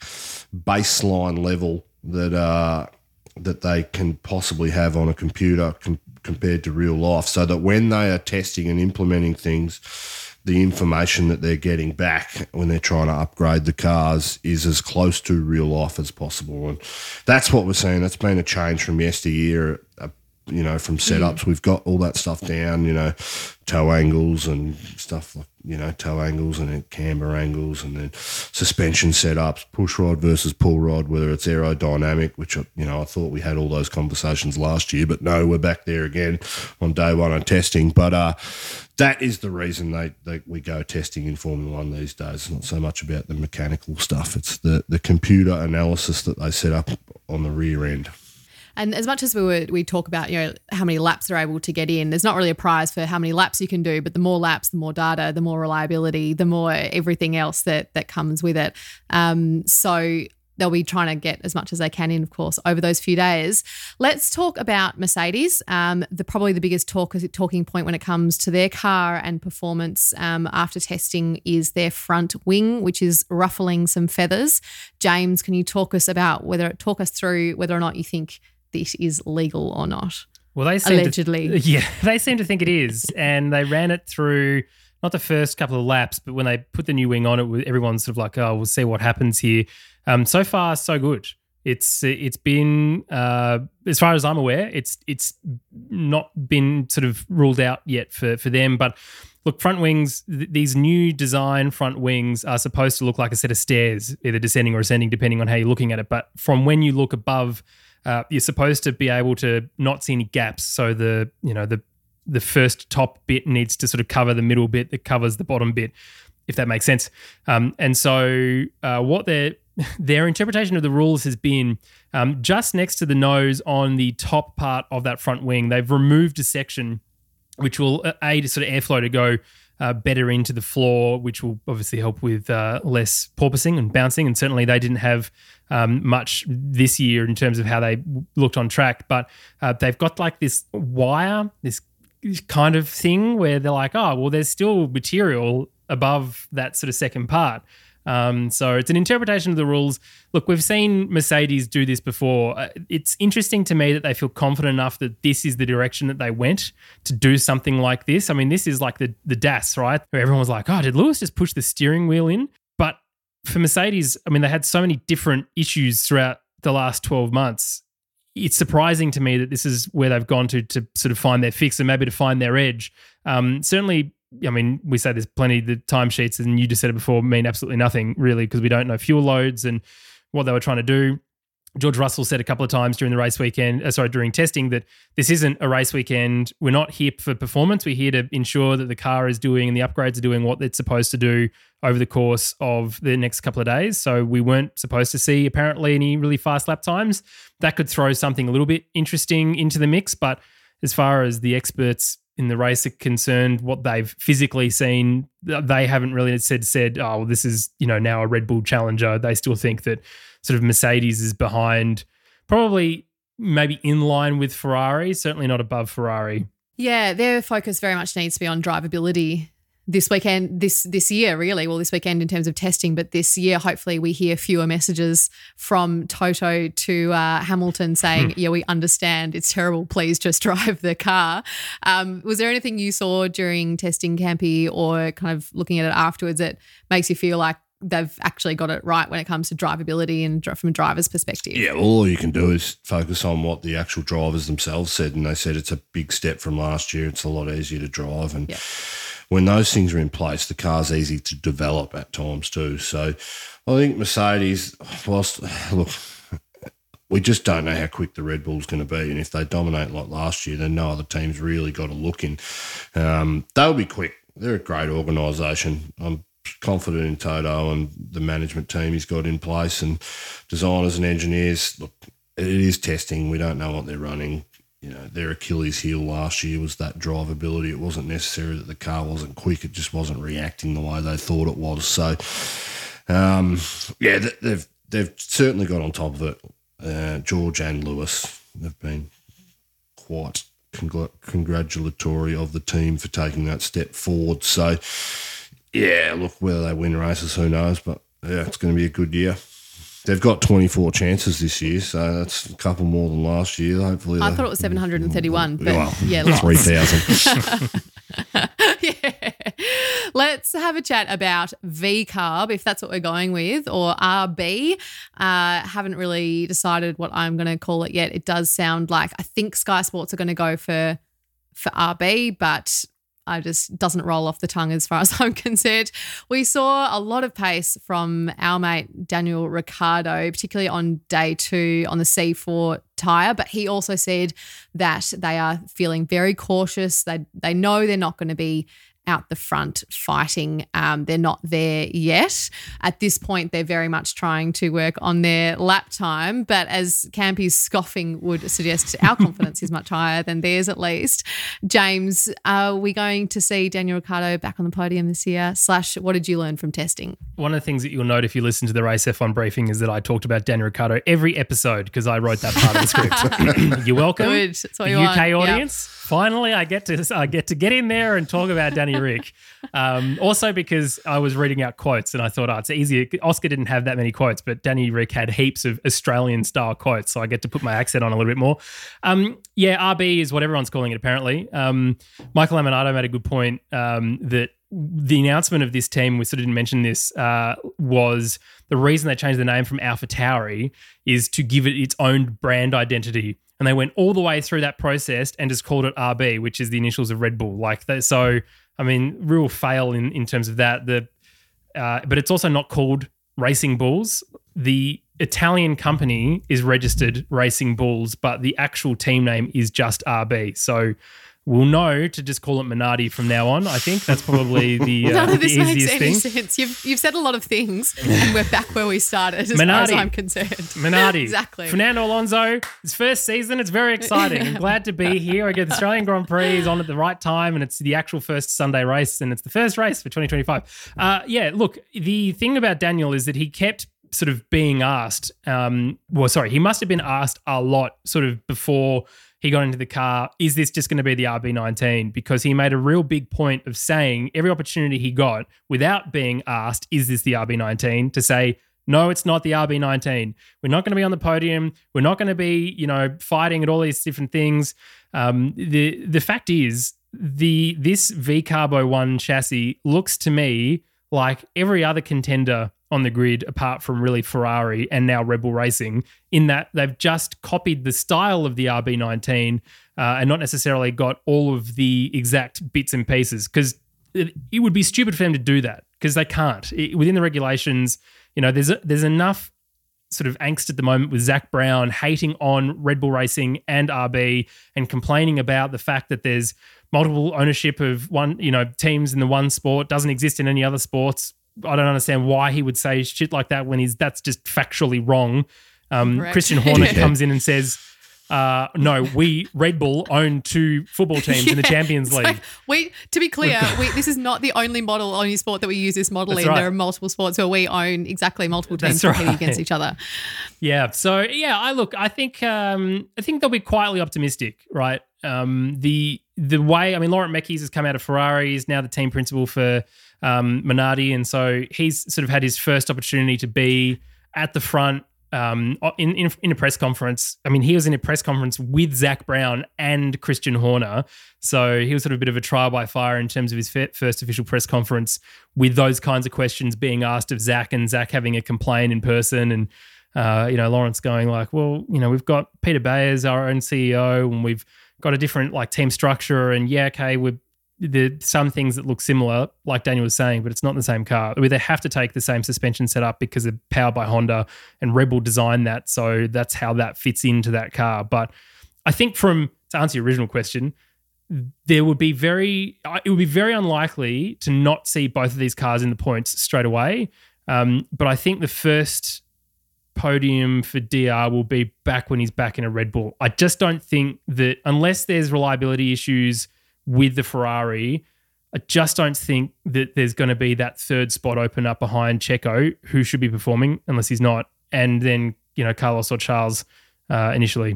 baseline level that uh, that they can possibly have on a computer com- compared to real life, so that when they are testing and implementing things, the information that they're getting back when they're trying to upgrade the cars is as close to real life as possible. And that's what we're seeing. That's been a change from yesteryear, uh, you know, from setups. We've got all that stuff down, you know, toe angles and stuff like, you know, toe angles and then camber angles, and then suspension setups, push rod versus pull rod, whether it's aerodynamic, which, you know, I thought we had all those conversations last year, but no, we're back there again on day one on testing. But uh, that is the reason they, they we go testing in Formula One these days. It's not so much about the mechanical stuff. It's the, the computer analysis that they set up on the rear end. And as much as we were, we talk about, you know, how many laps they're able to get in, there's not really a prize for how many laps you can do, but the more laps, the more data, the more reliability, the more everything else that that comes with it. Um, so they'll be trying to get as much as they can in, of course, over those few days. Let's talk about Mercedes. Um, the probably the biggest talk, talking point when it comes to their car and performance um, after testing is their front wing, which is ruffling some feathers. James, can you talk us about whether talk us through whether or not you think this is legal or not? Well, they seem allegedly, to, yeah, they seem to think it is, and they ran it through not the first couple of laps, but when they put the new wing on it, everyone's sort of like, "Oh, we'll see what happens here." Um, so far, so good. It's it's been, uh, as far as I'm aware, it's it's not been sort of ruled out yet for for them. But look, front wings, th- these new design front wings are supposed to look like a set of stairs, either descending or ascending, depending on how you're looking at it. But from when you look above, Uh, you're supposed to be able to not see any gaps. So the you know the the first top bit needs to sort of cover the middle bit that covers the bottom bit, if that makes sense. Um, and so uh, what their their interpretation of the rules has been um, just next to the nose on the top part of that front wing, they've removed a section which will aid sort of airflow to go Uh, better into the floor, which will obviously help with uh, less porpoising and bouncing. And certainly they didn't have um, much this year in terms of how they looked on track. But uh, they've got like this wire, this kind of thing where they're like, oh, well, there's still material above that sort of second part. Um, so it's an interpretation of the rules. Look, we've seen Mercedes do this before. Uh, it's interesting to me that they feel confident enough that this is the direction that they went to do something like this. I mean, this is like the the D A S, right? Where everyone was like, oh, did Lewis just push the steering wheel in? But for Mercedes, I mean, they had so many different issues throughout the last twelve months. It's surprising to me that this is where they've gone to to sort of find their fix and maybe to find their edge. Um, certainly, I mean, we say there's plenty, the timesheets, and you just said it before, mean absolutely nothing really because we don't know fuel loads and what they were trying to do. George Russell said a couple of times during the race weekend, uh, sorry, during testing, that this isn't a race weekend. We're not here for performance. We're here to ensure that the car is doing and the upgrades are doing what it's supposed to do over the course of the next couple of days. So we weren't supposed to see apparently any really fast lap times. That could throw something a little bit interesting into the mix. But as far as the experts in the race are concerned, what they've physically seen, they haven't really said, said, oh, well, this is, you know, now a Red Bull Challenger. They still think that sort of Mercedes is behind, probably maybe in line with Ferrari, certainly not above Ferrari. Yeah, their focus very much needs to be on drivability this weekend, this this year really, well this weekend in terms of testing, but this year hopefully we hear fewer messages from Toto to uh, Hamilton saying, yeah, we understand, it's terrible, please just drive the car. Um, was there anything you saw during testing, Campy, or kind of looking at it afterwards that makes you feel like they've actually got it right when it comes to drivability and from a driver's perspective? Yeah, well, all you can do is focus on what the actual drivers themselves said, and they said it's a big step from last year. It's a lot easier to drive, and yep. when those things are in place, the car's easy to develop at times too. So I think Mercedes, whilst, look, we just don't know how quick the Red Bull's going to be, and if they dominate like last year, then no other team's really got a look in. Um, they'll be quick. They're a great organisation. I'm confident in Toto and the management team he's got in place, and designers and engineers. Look, it is testing. We don't know what they're running. You know, their Achilles heel last year was that drivability. It wasn't necessarily that the car wasn't quick. It just wasn't reacting the way they thought it was. So, um, yeah, they've they've certainly got on top of it. Uh, George and Lewis have been quite congr- congratulatory of the team for taking that step forward. So, yeah, look, whether they win races, who knows? But, yeah, it's going to be a good year. They've got twenty-four chances this year, so that's a couple more than last year. Hopefully, I thought it was seven hundred thirty-one, but well, yeah, three thousand. Yeah. Let's have a chat about V CARB, if that's what we're going with, or R B. Uh, haven't really decided what I'm going to call it yet. It does sound like I think Sky Sports are going to go for for R B, but I just doesn't roll off the tongue as far as I'm concerned. We saw a lot of pace from our mate Daniel Ricciardo, particularly on day two on the C four tyre, but he also said that they are feeling very cautious. They they know they're not going to be out the front fighting. Um, they're not there yet. At this point, they're very much trying to work on their lap time, but as Campy's scoffing would suggest, our confidence is much higher than theirs at least. James, are we going to see Daniel Ricciardo back on the podium this year? Slash, what did you learn from testing? One of the things that you'll note if you listen to the Race F one briefing is that I talked about Daniel Ricciardo every episode because I wrote that part of the script. You're welcome. Good. That's what the you U K want. audience. Yep. Finally, I get to I get to get in there and talk about Danny Rick. Um, also because I was reading out quotes and I thought, oh, it's easier. Oscar didn't have that many quotes, but Danny Rick had heaps of Australian-style quotes, so I get to put my accent on a little bit more. Um, yeah, R B is what everyone's calling it apparently. Um, Michael Lamonato made a good point um, that the announcement of this team, we sort of didn't mention this, uh, was the reason they changed the name from AlphaTauri is to give it its own brand identity. And they went all the way through that process and just called it R B, which is the initials of Red Bull. Like that, so, I mean, real fail in, in terms of that. The uh, but it's also not called Racing Bulls. The Italian company is registered Racing Bulls, but the actual team name is just R B. So we'll know to just call it Minardi from now on. I think that's probably the, uh, None of the this makes easiest any thing. sense. You've you've said a lot of things, and we're back where we started, as Minardi. far as I'm concerned. Minardi. Exactly. Fernando Alonso, his first season. It's very exciting. I'm glad to be here. I get the Australian Grand Prix is on at the right time, and it's the actual first Sunday race, and it's the first race for twenty twenty-five. Uh, yeah, look, the thing about Daniel is that he kept sort of being asked, um, well, sorry, he must have been asked a lot sort of before he got into the car, is this just going to be the R B nineteen? Because he made a real big point of saying every opportunity he got without being asked, is this the R B nineteen? To say, no, it's not the R B nineteen. We're not going to be on the podium. We're not going to be, you know, fighting at all these different things. Um, the the fact is, the this V Carbo one chassis looks to me like every other contender on the grid apart from really Ferrari and now Red Bull Racing, in that they've just copied the style of the R B nineteen uh, and not necessarily got all of the exact bits and pieces, because it, it would be stupid for them to do that because they can't. It, within the regulations, you know, there's a, there's enough sort of angst at the moment with Zach Brown hating on Red Bull Racing and R B and complaining about the fact that there's multiple ownership of one, you know, teams in the one sport, doesn't exist in any other sports. I don't understand why he would say shit like that when he's that's just factually wrong. Um, Christian Horner comes in and says, uh, no, we, Red Bull, own two football teams yeah, in the Champions League. Like we, to be clear, we, this is not the only model, only sport that we use this model That's in. right. There are multiple sports where we own exactly multiple teams That's competing right. against each other. Yeah. So yeah, I look. I think. Um, I think they'll be quietly optimistic, right? Um, the the way. I mean, Laurent Mekies has come out of Ferrari. He's now the team principal for um, Minardi, and so he's sort of had his first opportunity to be at the front. Um, in, in in a press conference, I mean, he was in a press conference with Zach Brown and Christian Horner, so he was sort of a bit of a trial by fire in terms of his first official press conference with those kinds of questions being asked of Zach, and Zach having a complaint in person, and uh, you know, Lawrence going like, well, you know, we've got Peter Bayers, our own C E O, and we've got a different like team structure, and yeah, okay, we're there's some things that look similar, like Daniel was saying, but it's not the same car. They have to take the same suspension setup because they're powered by Honda, and Red Bull designed that, so that's how that fits into that car. But I think from, to answer your original question, there would be very, it would be very unlikely to not see both of these cars in the points straight away. Um, but I think the first podium for D R will be back when he's back in a Red Bull. I just don't think that, unless there's reliability issues with the Ferrari, I just don't think that there's going to be that third spot open up behind Checo, who should be performing, unless he's not, and then, you know, Carlos or Charles uh, initially.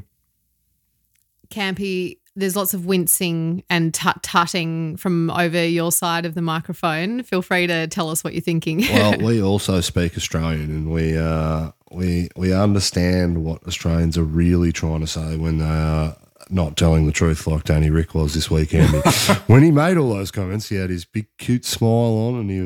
Campy, there's lots of wincing and tut-tutting from over your side of the microphone. Feel free to tell us what you're thinking. Well, we also speak Australian, and we uh, we we understand what Australians are really trying to say when they are not telling the truth, like Danny Rick was this weekend. When he made all those comments, he had his big cute smile on, and he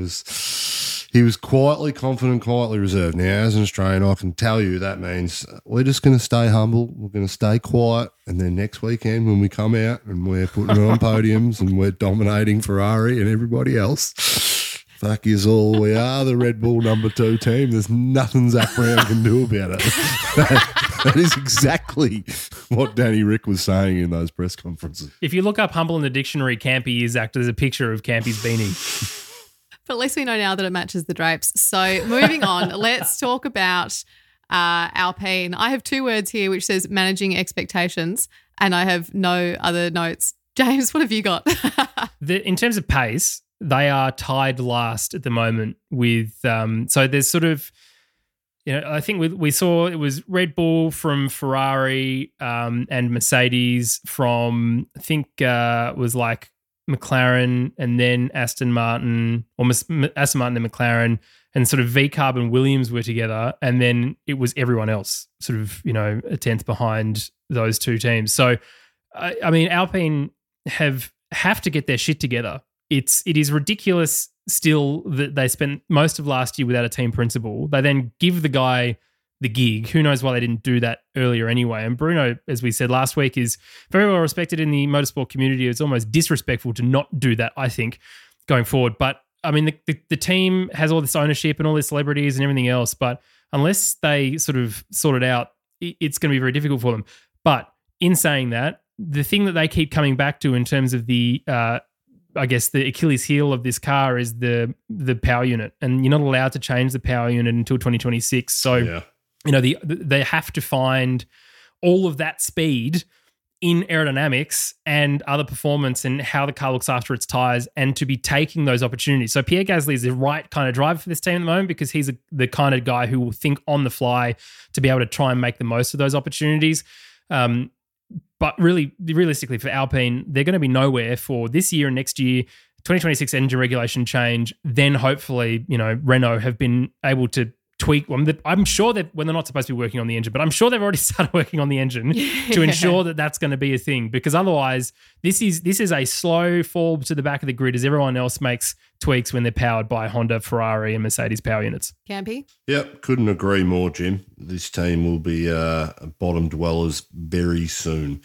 was he was quietly confident, quietly reserved. Now, as an Australian, I can tell you that means we're just going to stay humble, we're going to stay quiet, and then next weekend when we come out and we're putting it on podiums and we're dominating Ferrari and everybody else, fuck is all, we are the Red Bull number two team. There's nothing Zach Brown can do about it. That, that is exactly what Danny Rick was saying in those press conferences. If you look up humble in the dictionary, Campy is acted as a picture of Campy's beanie. But at least we know now that it matches the drapes. So moving on, let's talk about uh, Alpine. I have two words here which says managing expectations, and I have no other notes. James, what have you got? the, in terms of pace, they are tied last at the moment with um, – so there's sort of – you know, I think we, we saw it was Red Bull from Ferrari um, and Mercedes from I think uh, was like McLaren and then Aston Martin or Aston Martin and McLaren, and sort of V-Carb and Williams were together, and then it was everyone else sort of, you know, a tenth behind those two teams. So, I, I mean, Alpine have have to get their shit together. It's it is ridiculous still that they spent most of last year without a team principal. They then give the guy the gig. Who knows why they didn't do that earlier anyway. And Bruno, as we said last week, is very well respected in the motorsport community. It's almost disrespectful to not do that, I think, going forward. But, I mean, the, the, the team has all this ownership and all these celebrities and everything else, but unless they sort of sort it out, it's going to be very difficult for them. But in saying that, the thing that they keep coming back to in terms of the uh, I guess the Achilles heel of this car is the the power unit, and you're not allowed to change the power unit until twenty twenty-six. So, yeah. you know, the they have to find all of that speed in aerodynamics and other performance and how the car looks after its tires, and to be taking those opportunities. So Pierre Gasly is the right kind of driver for this team at the moment, because he's a, the kind of guy who will think on the fly to be able to try and make the most of those opportunities. Um, But really, realistically, for Alpine, they're going to be nowhere for this year and next year. twenty twenty-six engine regulation change. Then hopefully, you know, Renault have been able to tweak. I'm sure that when they're not supposed to be working on the engine, but I'm sure they've already started working on the engine yeah. to ensure that that's going to be a thing. Because otherwise, this is this is a slow fall to the back of the grid as everyone else makes tweaks when they're powered by Honda, Ferrari, and Mercedes power units. Campy? Yep, couldn't agree more, Jim. This team will be uh, bottom dwellers very soon.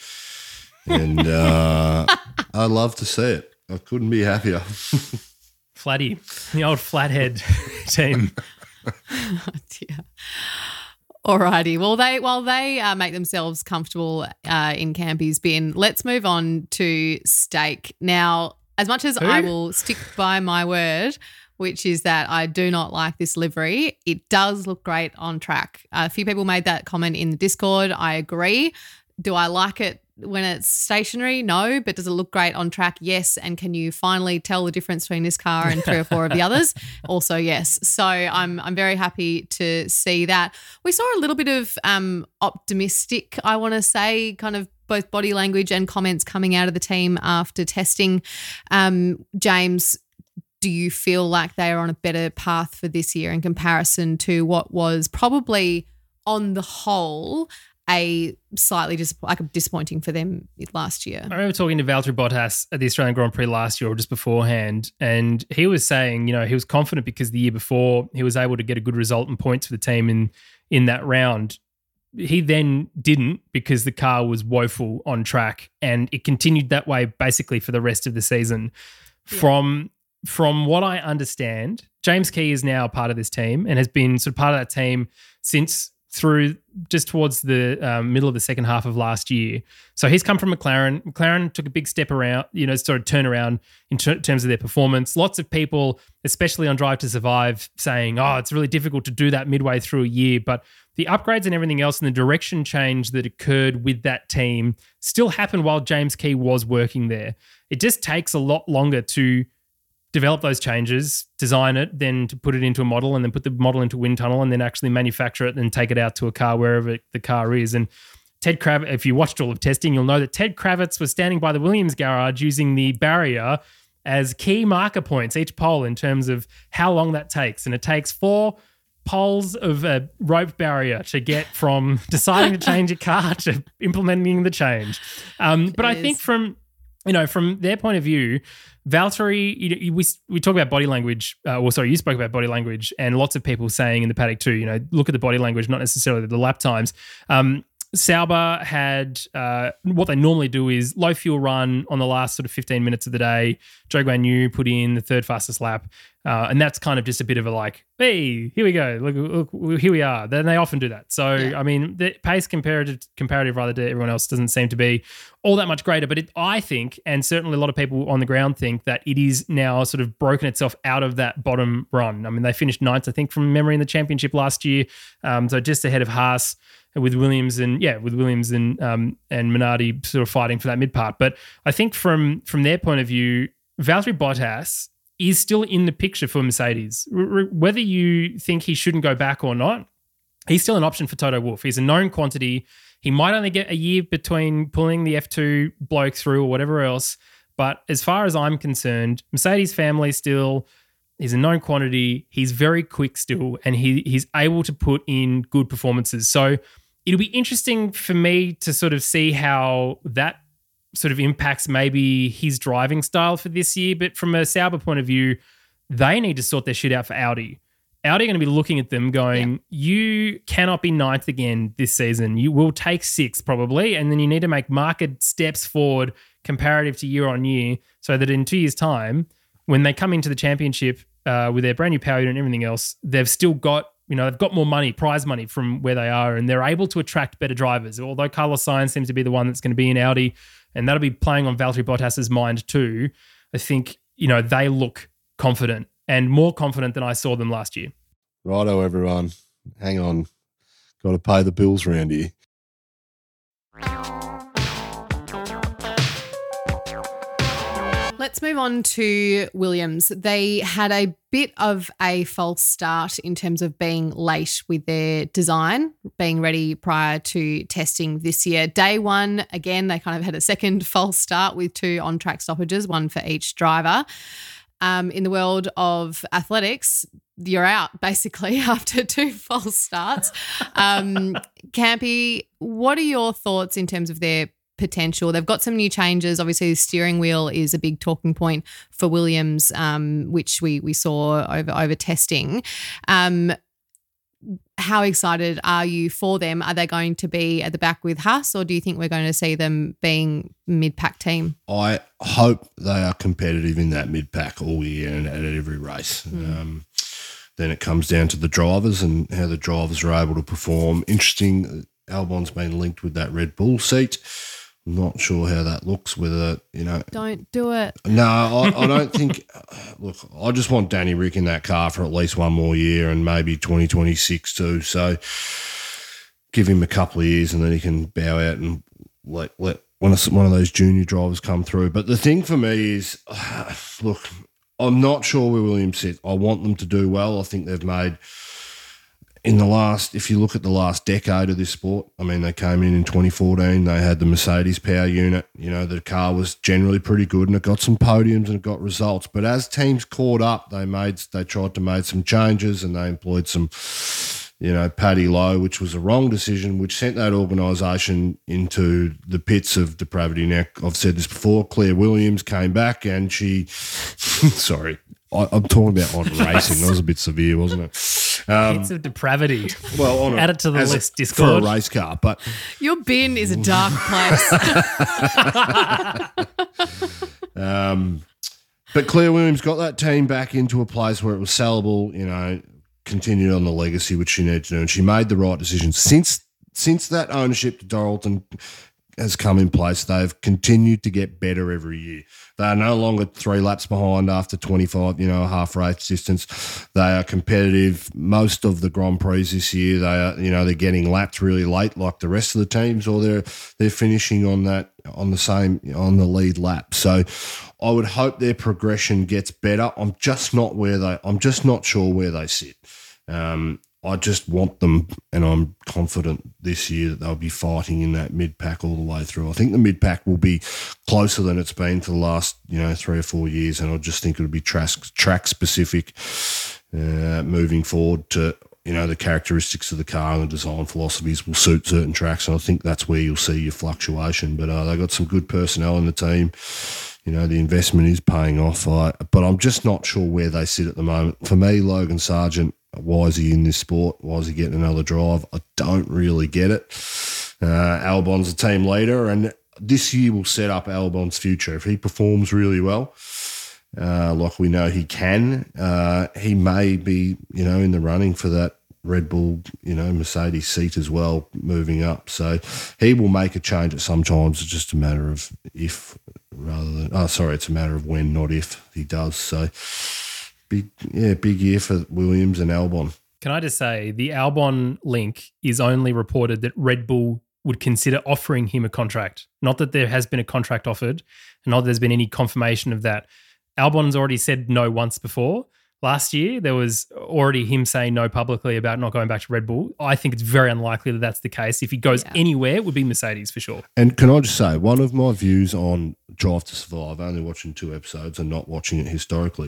And uh, I love to see it. I couldn't be happier. Flatty, the old flathead team. Oh dear. Alrighty. Well, they while they uh, make themselves comfortable uh, in Campy's bin, let's move on to Stake. Now, as much as Who? I will stick by my word, which is that I do not like this livery, it does look great on track. A few people made that comment in the Discord. I agree. Do I like it when it's stationary? No. But does it look great on track? Yes. And can you finally tell the difference between this car and three or four of the others? Also, yes. So I'm I'm very happy to see that. We saw a little bit of um, optimistic, I want to say, kind of both body language and comments coming out of the team after testing. Um, James, do you feel like they are on a better path for this year in comparison to what was probably on the whole a slightly dis- like disappointing for them last year? I remember talking to Valtteri Bottas at the Australian Grand Prix last year or just beforehand, and he was saying, you know, he was confident because the year before he was able to get a good result and points for the team in in that round. He then didn't because the car was woeful on track, and it continued that way basically for the rest of the season. Yeah. From from what I understand, James Key is now part of this team and has been sort of part of that team since through just towards the um, middle of the second half of last year. So he's come from McLaren. McLaren took a big step around, you know, sort of turnaround in ter- terms of their performance. Lots of people, especially on Drive to Survive, saying, oh, it's really difficult to do that midway through a year. But the upgrades and everything else and the direction change that occurred with that team still happened while James Key was working there. It just takes a lot longer to develop those changes, design it, then to put it into a model and then put the model into a wind tunnel and then actually manufacture it and take it out to a car wherever the car is. And Ted Kravitz, if you watched all of testing, you'll know that Ted Kravitz was standing by the Williams garage using the barrier as key marker points, each pole, in terms of how long that takes. And it takes four poles of a rope barrier to get from deciding to change a car to implementing the change. Um, but I think from, you know, from their point of view, Valtteri, you know, we we talk about body language. Uh, well, sorry, you spoke about body language, and lots of people saying in the paddock too. You know, look at the body language, not necessarily the lap times. Um, Sauber had uh, what they normally do is low fuel run on the last sort of fifteen minutes of the day. Zhou Guan Yu put in the third fastest lap, uh, and that's kind of just a bit of a like, hey, here we go, look, look here we are. Then they often do that. So yeah. I mean, the pace comparative comparative rather to everyone else doesn't seem to be all that much greater. But it, I think, and certainly a lot of people on the ground think that it is now sort of broken itself out of that bottom run. I mean, they finished ninth, I think, from memory in the championship last year, um, so just ahead of Haas. With Williams and yeah, with Williams and um, and Minardi sort of fighting for that mid part. But I think from from their point of view, Valtteri Bottas is still in the picture for Mercedes. R- whether you think he shouldn't go back or not, he's still an option for Toto Wolff. He's a known quantity. He might only get a year between pulling the F two bloke through or whatever else. But as far as I'm concerned, Mercedes family still. He's a known quantity. He's very quick still, and he he's able to put in good performances. So it'll be interesting for me to sort of see how that sort of impacts maybe his driving style for this year. But from a Sauber point of view, they need to sort their shit out for Audi. Audi are going to be looking at them going, yeah. you cannot be ninth again this season. You will take sixth probably, and then you need to make marked steps forward comparative to year on year so that in two years' time, when they come into the championship uh, with their brand new power unit and everything else, they've still got You know, they've got more money, prize money from where they are, and they're able to attract better drivers. Although Carlos Sainz seems to be the one that's going to be in Audi, and that'll be playing on Valtteri Bottas's mind too. I think, you know, they look confident and more confident than I saw them last year. Righto, everyone. Hang on. Got to pay the bills around here. Let's move on to Williams. They had a bit of a false start in terms of being late with their design, being ready prior to testing this year. Day one, again, they kind of had a second false start with two on-track stoppages, one for each driver. Um, in the world of athletics, you're out basically after two false starts. Um, Campy, what are your thoughts in terms of their potential? They've got some new changes. Obviously, the steering wheel is a big talking point for Williams, um, which we we saw over over testing. Um, how excited are you for them? Are they going to be at the back with Haas, or do you think we're going to see them being mid-pack team? I hope they are competitive in that mid-pack all year and at every race. Mm. Um, then it comes down to the drivers and how the drivers are able to perform. Interesting, Albon's been linked with that Red Bull seat. I'm not sure how that looks, whether, you know. Don't do it. No, I, I don't think – look, I just want Danny Rick in that car for at least one more year and maybe twenty twenty-six too. So give him a couple of years and then he can bow out and let, let one of, one of those junior drivers come through. But the thing for me is, uh, look, I'm not sure where Williams sit. I want them to do well. I think they've made – in the last, if you look at the last decade of this sport, I mean, they came in in twenty fourteen, they had the Mercedes power unit. You know, the car was generally pretty good and it got some podiums and it got results. But as teams caught up, they made, they tried to make some changes and they employed some, you know, Paddy Lowe, which was a wrong decision, which sent that organisation into the pits of depravity. Now, I've said this before, Claire Williams came back and she, sorry, I, I'm talking about on racing. That was a bit severe, wasn't it? Um, Pits of depravity. Well, on a, add it to the as list, a, Discord. for a race car, but Your bin is a dark place. um, but Claire Williams got that team back into a place where it was sellable. You know, continued on the legacy which she needed to do, and she made the right decision. Since since that ownership to Doralton has come in place, they've continued to get better every year. They are no longer three laps behind after twenty-five, you know, half race distance. They are competitive. Most of the Grand Prix this year, they are, you know, they're getting lapped really late like the rest of the teams, or they're they're finishing on that on the same on the lead lap. So I would hope their progression gets better. I'm just not where they I'm just not sure where they sit. Um I just want them, and I'm confident this year that they'll be fighting in that mid-pack all the way through. I think the mid-pack will be closer than it's been for the last, you know, three or four years, and I just think it'll be track, track-specific uh, moving forward to, you know, the characteristics of the car and the design philosophies will suit certain tracks, and I think that's where you'll see your fluctuation. But uh, they've got some good personnel in the team. You know, the investment is paying off, I, but I'm just not sure where they sit at the moment. For me, Logan Sargent, why is he in this sport? Why is he getting another drive? I don't really get it. Uh, Albon's a team leader, and this year will set up Albon's future. If he performs really well, uh, like we know he can, uh, he may be, you know, in the running for that Red Bull, you know, Mercedes seat as well, moving up. So he will make a change at some times. It's just a matter of if rather than, oh, sorry, it's a matter of when, not if he does. So big, yeah, big year for Williams and Albon. Can I just say the Albon link is only reported that Red Bull would consider offering him a contract. Not that there has been a contract offered, and not that there's been any confirmation of that. Albon's already said no once before. Last year, there was already him saying no publicly about not going back to Red Bull. I think it's very unlikely that that's the case. If he goes yeah. anywhere, it would be Mercedes for sure. And can I just say, one of my views on Drive to Survive, only watching two episodes and not watching it historically,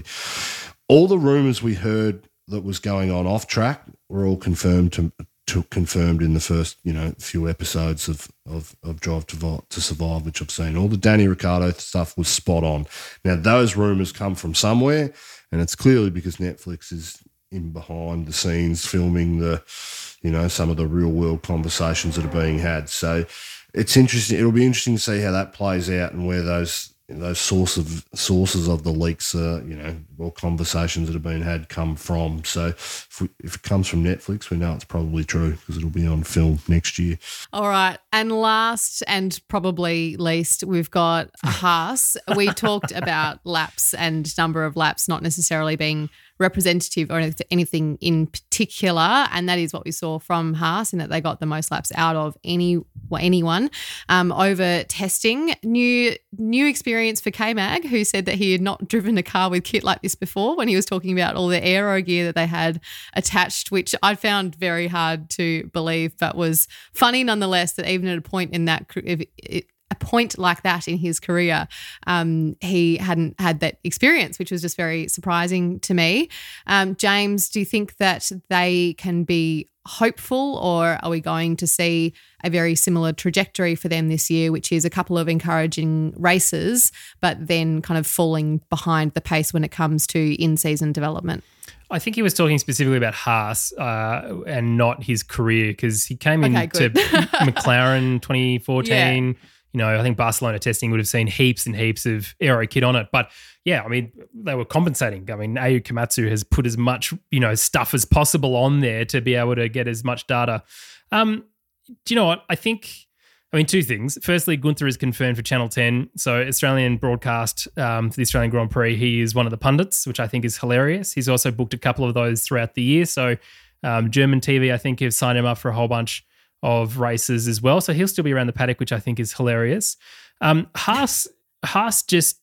all the rumours we heard that was going on off track were all confirmed to, to confirmed in the first, you know, few episodes of, of, of Drive to, to Survive, which I've seen. All the Danny Ricciardo stuff was spot on. Now, those rumours come from somewhere, and it's clearly because Netflix is in behind the scenes filming the, you know, some of the real world conversations that are being had. So it's interesting. It'll be interesting to see how that plays out and where those those source of sources of the leaks, uh, you know, or conversations that have been had come from. So if, we, if it comes from Netflix, we know it's probably true because it'll be on film next year. All right. And last and probably least, we've got Haas. We talked about laps and number of laps not necessarily being representative or anything in particular, and that is what we saw from Haas in that they got the most laps out of any anyone um, over testing. New new experience for K-Mag, who said that he had not driven a car with kit like this before when he was talking about all the aero gear that they had attached, which I found very hard to believe, but was funny nonetheless that even at a point in that it, it, a point like that in his career, um, he hadn't had that experience, which was just very surprising to me. Um, James, do you think that they can be hopeful, or are we going to see a very similar trajectory for them this year, which is a couple of encouraging races, but then kind of falling behind the pace when it comes to in-season development? I think he was talking specifically about Haas uh, and not his career, because he came okay, into McLaren twenty fourteen. Yeah. You know, I think Barcelona testing would have seen heaps and heaps of aero kit on it. But yeah, I mean, they were compensating. I mean, Ayu Komatsu has put as much, you know, stuff as possible on there to be able to get as much data. Um, do you know what? I think, I mean, two things. Firstly, Gunther is confirmed for Channel ten. So Australian broadcast um, for the Australian Grand Prix, he is one of the pundits, which I think is hilarious. He's also booked a couple of those throughout the year. So um, German T V, I think, have signed him up for a whole bunch of races as well. So he'll still be around the paddock, which I think is hilarious. Um, Haas, Haas just,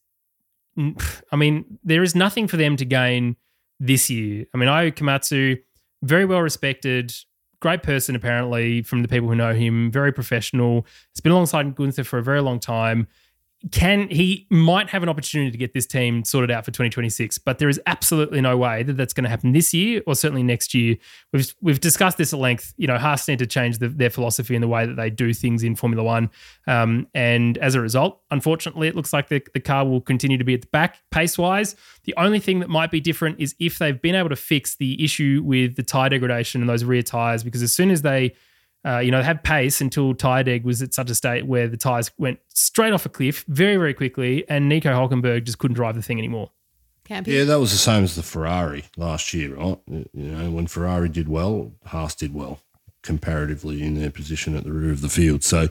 I mean, there is nothing for them to gain this year. I mean, Ayu Komatsu, very well respected, great person apparently from the people who know him, very professional. He's been alongside Gunther for a very long time. Can he might have an opportunity to get this team sorted out for twenty twenty-six, but there is absolutely no way that that's going to happen this year or certainly next year. We've we've discussed this at length. You know, Haas need to change the, their philosophy and the way that they do things in Formula One, um, and as a result, unfortunately, it looks like the, the car will continue to be at the back pace wise. The only thing that might be different is if they've been able to fix the issue with the tyre degradation and those rear tyres, because as soon as they Uh, you know, they had pace until tyre deg was at such a state where the tyres went straight off a cliff very, very quickly, and Nico Hülkenberg just couldn't drive the thing anymore. Campy. Yeah, that was the same as the Ferrari last year, right? You know, when Ferrari did well, Haas did well comparatively in their position at the rear of the field. So,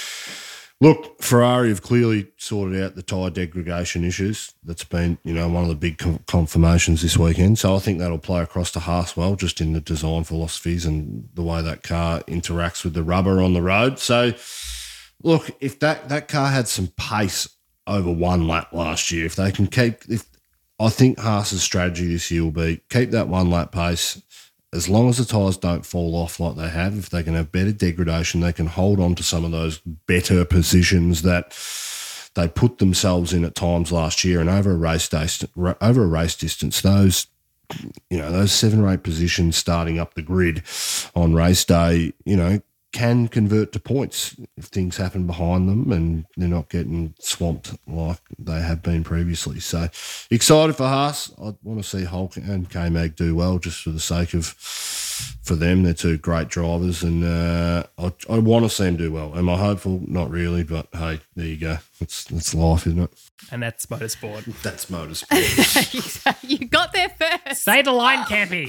look, Ferrari have clearly sorted out the tyre degradation issues. That's been, you know, one of the big confirmations this weekend. So I think that'll play across to Haas well, just in the design philosophies and the way that car interacts with the rubber on the road. So, look, if that, that car had some pace over one lap last year, if they can keep, if I think Haas's strategy this year will be keep that one lap pace. As long as the tyres don't fall off like they have, if they can have better degradation, they can hold on to some of those better positions that they put themselves in at times last year. And over a race day, over a race distance, those, you know, those seven or eight positions starting up the grid on race day, you know, can convert to points if things happen behind them and they're not getting swamped like they have been previously. So excited for Haas. I want to see Hulk and K-Mag do well just for the sake of, for them, they're two great drivers, and uh, I, I want to see them do well. Am I hopeful? Not really, but hey, there you go. It's, that's life, isn't it? And that's motorsport. That's motorsport. You got there first. Say the line, Campy.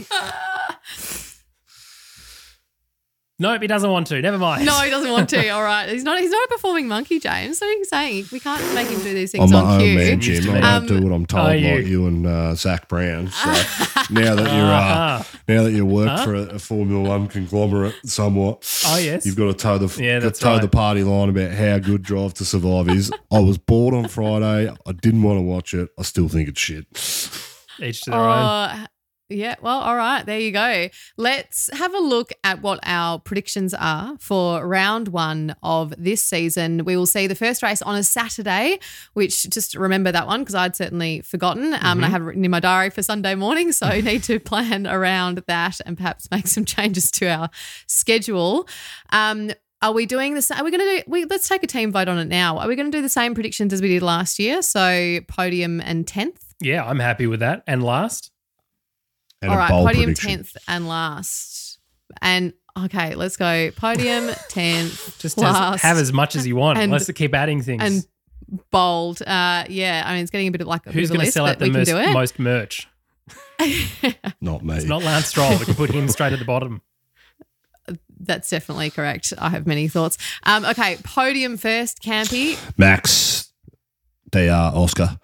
Nope, he doesn't want to. Never mind. No, he doesn't want to. All right. He's not He's not a performing monkey, James. What are you saying? We can't make him do these things I'm on my cue. own man, Jim. I Um, don't do what I'm told, are like you? you and uh, Zach Brown. So now that you're uh, now that you work Huh? for a, a Formula One conglomerate, somewhat, Oh, yes. you've got to toe the Yeah, got to that's toe right. the party line about how good Drive to Survive is. I was bored on Friday. I didn't want to watch it. I still think it's shit. Each to their own. Uh, yeah, well, all right, there you go. Let's have a look at what our predictions are for round one of this season. We will see the first race on a Saturday, which just remember that one because I'd certainly forgotten. Um, and I have it written in my diary for Sunday morning, so I need to plan around that and perhaps make some changes to our schedule. Um, Are we doing this? Are we going to do? We let's take a team vote on it now. Are we going to do the same predictions as we did last year? So podium and tenth. Yeah, I'm happy with that. And last? And All a right, bold podium prediction. tenth and last. And okay, let's go podium tenth, Just last, as, have as much as you want. and- Let's keep adding things. and bold. Uh, yeah, I mean it's getting a bit of like a Who's going to sell out the we most, can do it. most merch? Not me. It's not Lance Stroll. We can put him straight at the bottom. That's definitely correct. I have many thoughts. Um, okay, podium first, Campy. Max, D R, Oscar.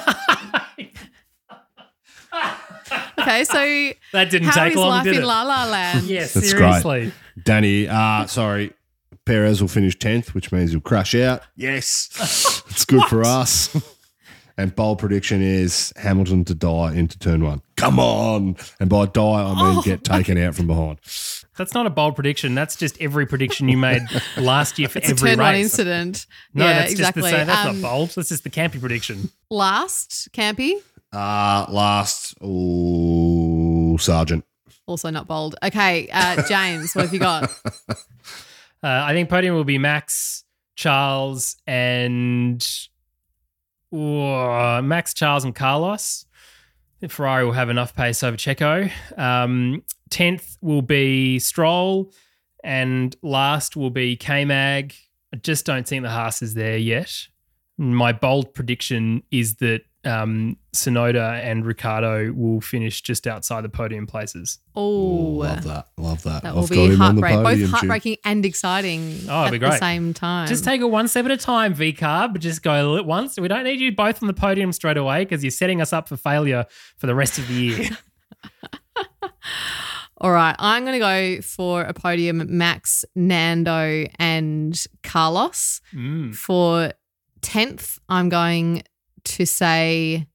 Okay, so That didn't how take is long, life did in it? La La Land? Yes, That's seriously. great. Danny, uh, sorry, Perez will finish tenth, which means he'll crash out. Yes. It's good for us. And bold prediction is Hamilton to die into turn one. Come on. And by die, I mean Oh. get taken out from behind. That's not a bold prediction. That's just every prediction you made last year for It's a every turn one race. incident. No, yeah, that's exactly. just the same. That's Um, not bold. That's just the Campy prediction. Last, Campy. Uh, last, ooh, Sergeant. Also not bold. Okay, uh, James, what have you got? Uh, I think podium will be Max, Charles, and uh, Max, Charles, and Carlos. I think Ferrari will have enough pace over Checo. Um, tenth will be Stroll, and last will be K-Mag. I just don't think the Haas is there yet. My bold prediction is that um, Tsunoda and Ricciardo will finish just outside the podium places. Oh, love that. Love that. That I've will got be him on the heartbreaking. Both podium, heartbreaking and exciting Oh, it'd at be the great. same time. Just take it one step at a time, V-Carb, but just go at once. We don't need you both on the podium straight away because you're setting us up for failure for the rest of the year. All right, I'm going to go for a podium Max, Nando and Carlos. Mm. For tenth, I'm going to say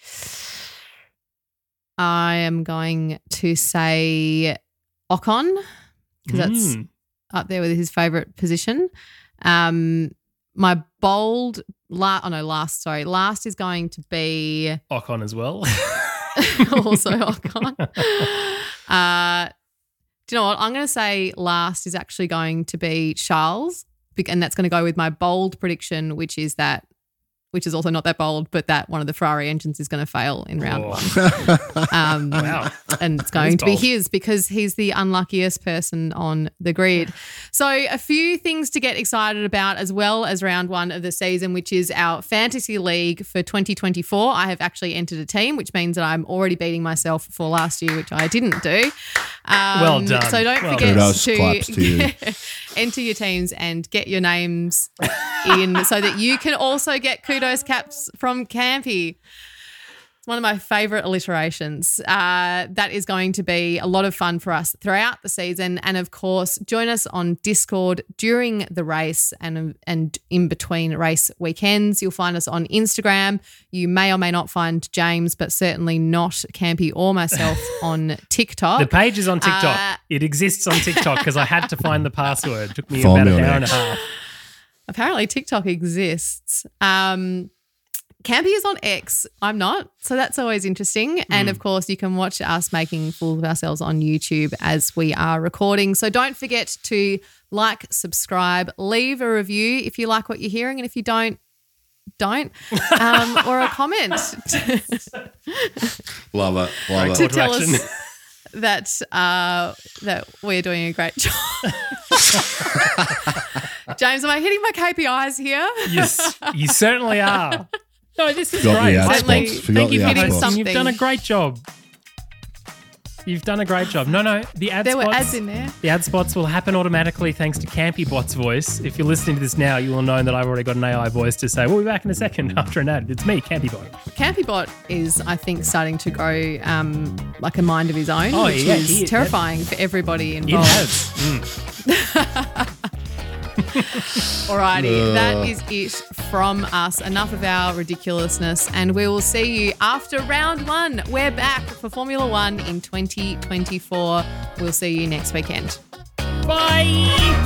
I am going to say Ocon because that's Mm. up there with his favourite position. Um, my bold, la- oh no, last, sorry, last is going to be Ocon as well. also Ocon. Uh, do you know what? I'm going to say last is actually going to be Charles, bec- and that's going to go with my bold prediction, which is that, which is also not that bold, but that one of the Ferrari engines is going to fail in round Oh. one. Um, Wow. And it's That going is to be bold. his because he's the unluckiest person on the grid. So a few things to get excited about as well as round one of the season, which is our fantasy league for twenty twenty-four. I have actually entered a team, which means that I'm already beating myself for last year, which I didn't do. Um, Well done. So don't Well forget done. to, Claps to you. enter your teams and get your names in so that you can also get kudos caps from Campy. It's one of my favourite alliterations. Uh, that is going to be a lot of fun for us throughout the season. And, of course, join us on Discord during the race and, and in between race weekends. You'll find us on Instagram. You may or may not find James, but certainly not Campy or myself on TikTok. The page is on TikTok. Uh, it exists on TikTok because I had to find the password. It took me Find about me an on hour and a X. half. Apparently TikTok exists. Um, Campy is on X. I'm not. So that's always interesting. And, of course, you can watch us making fools of ourselves on YouTube as we are recording. So don't forget to like, subscribe, leave a review if you like what you're hearing. And if you don't, don't. Um, or a comment Love it. Love to it. tell action. us that, uh, that we're doing a great job. James, am I hitting my K P Is here? Yes, you certainly are. No, this is Forgot great. the ad Certainly. spots. Forgot Thank you the for ad hitting spots. something. You've done a great job. You've done a great job. No, no, the ad There were spots. ads in there. The ad spots will happen automatically thanks to CampyBot's voice. If you're listening to this now, you will know that I've already got an A I voice to say, we'll be back in a second after an ad. It's me, CampyBot. CampyBot is, I think, starting to grow um, like a mind of his own, Oh, which yeah, is he- terrifying for everybody It involved. has. Mm. Alrighty, that is it from us. Enough of our ridiculousness, and we will see you after round one. We're back for Formula One in twenty twenty-four. We'll see you next weekend. Bye.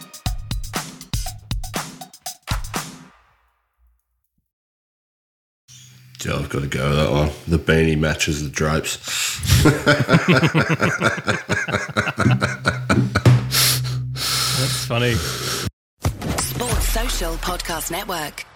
Yeah, I've got to go with that one. The beanie matches the drapes. That's funny. Sports Social Podcast Network.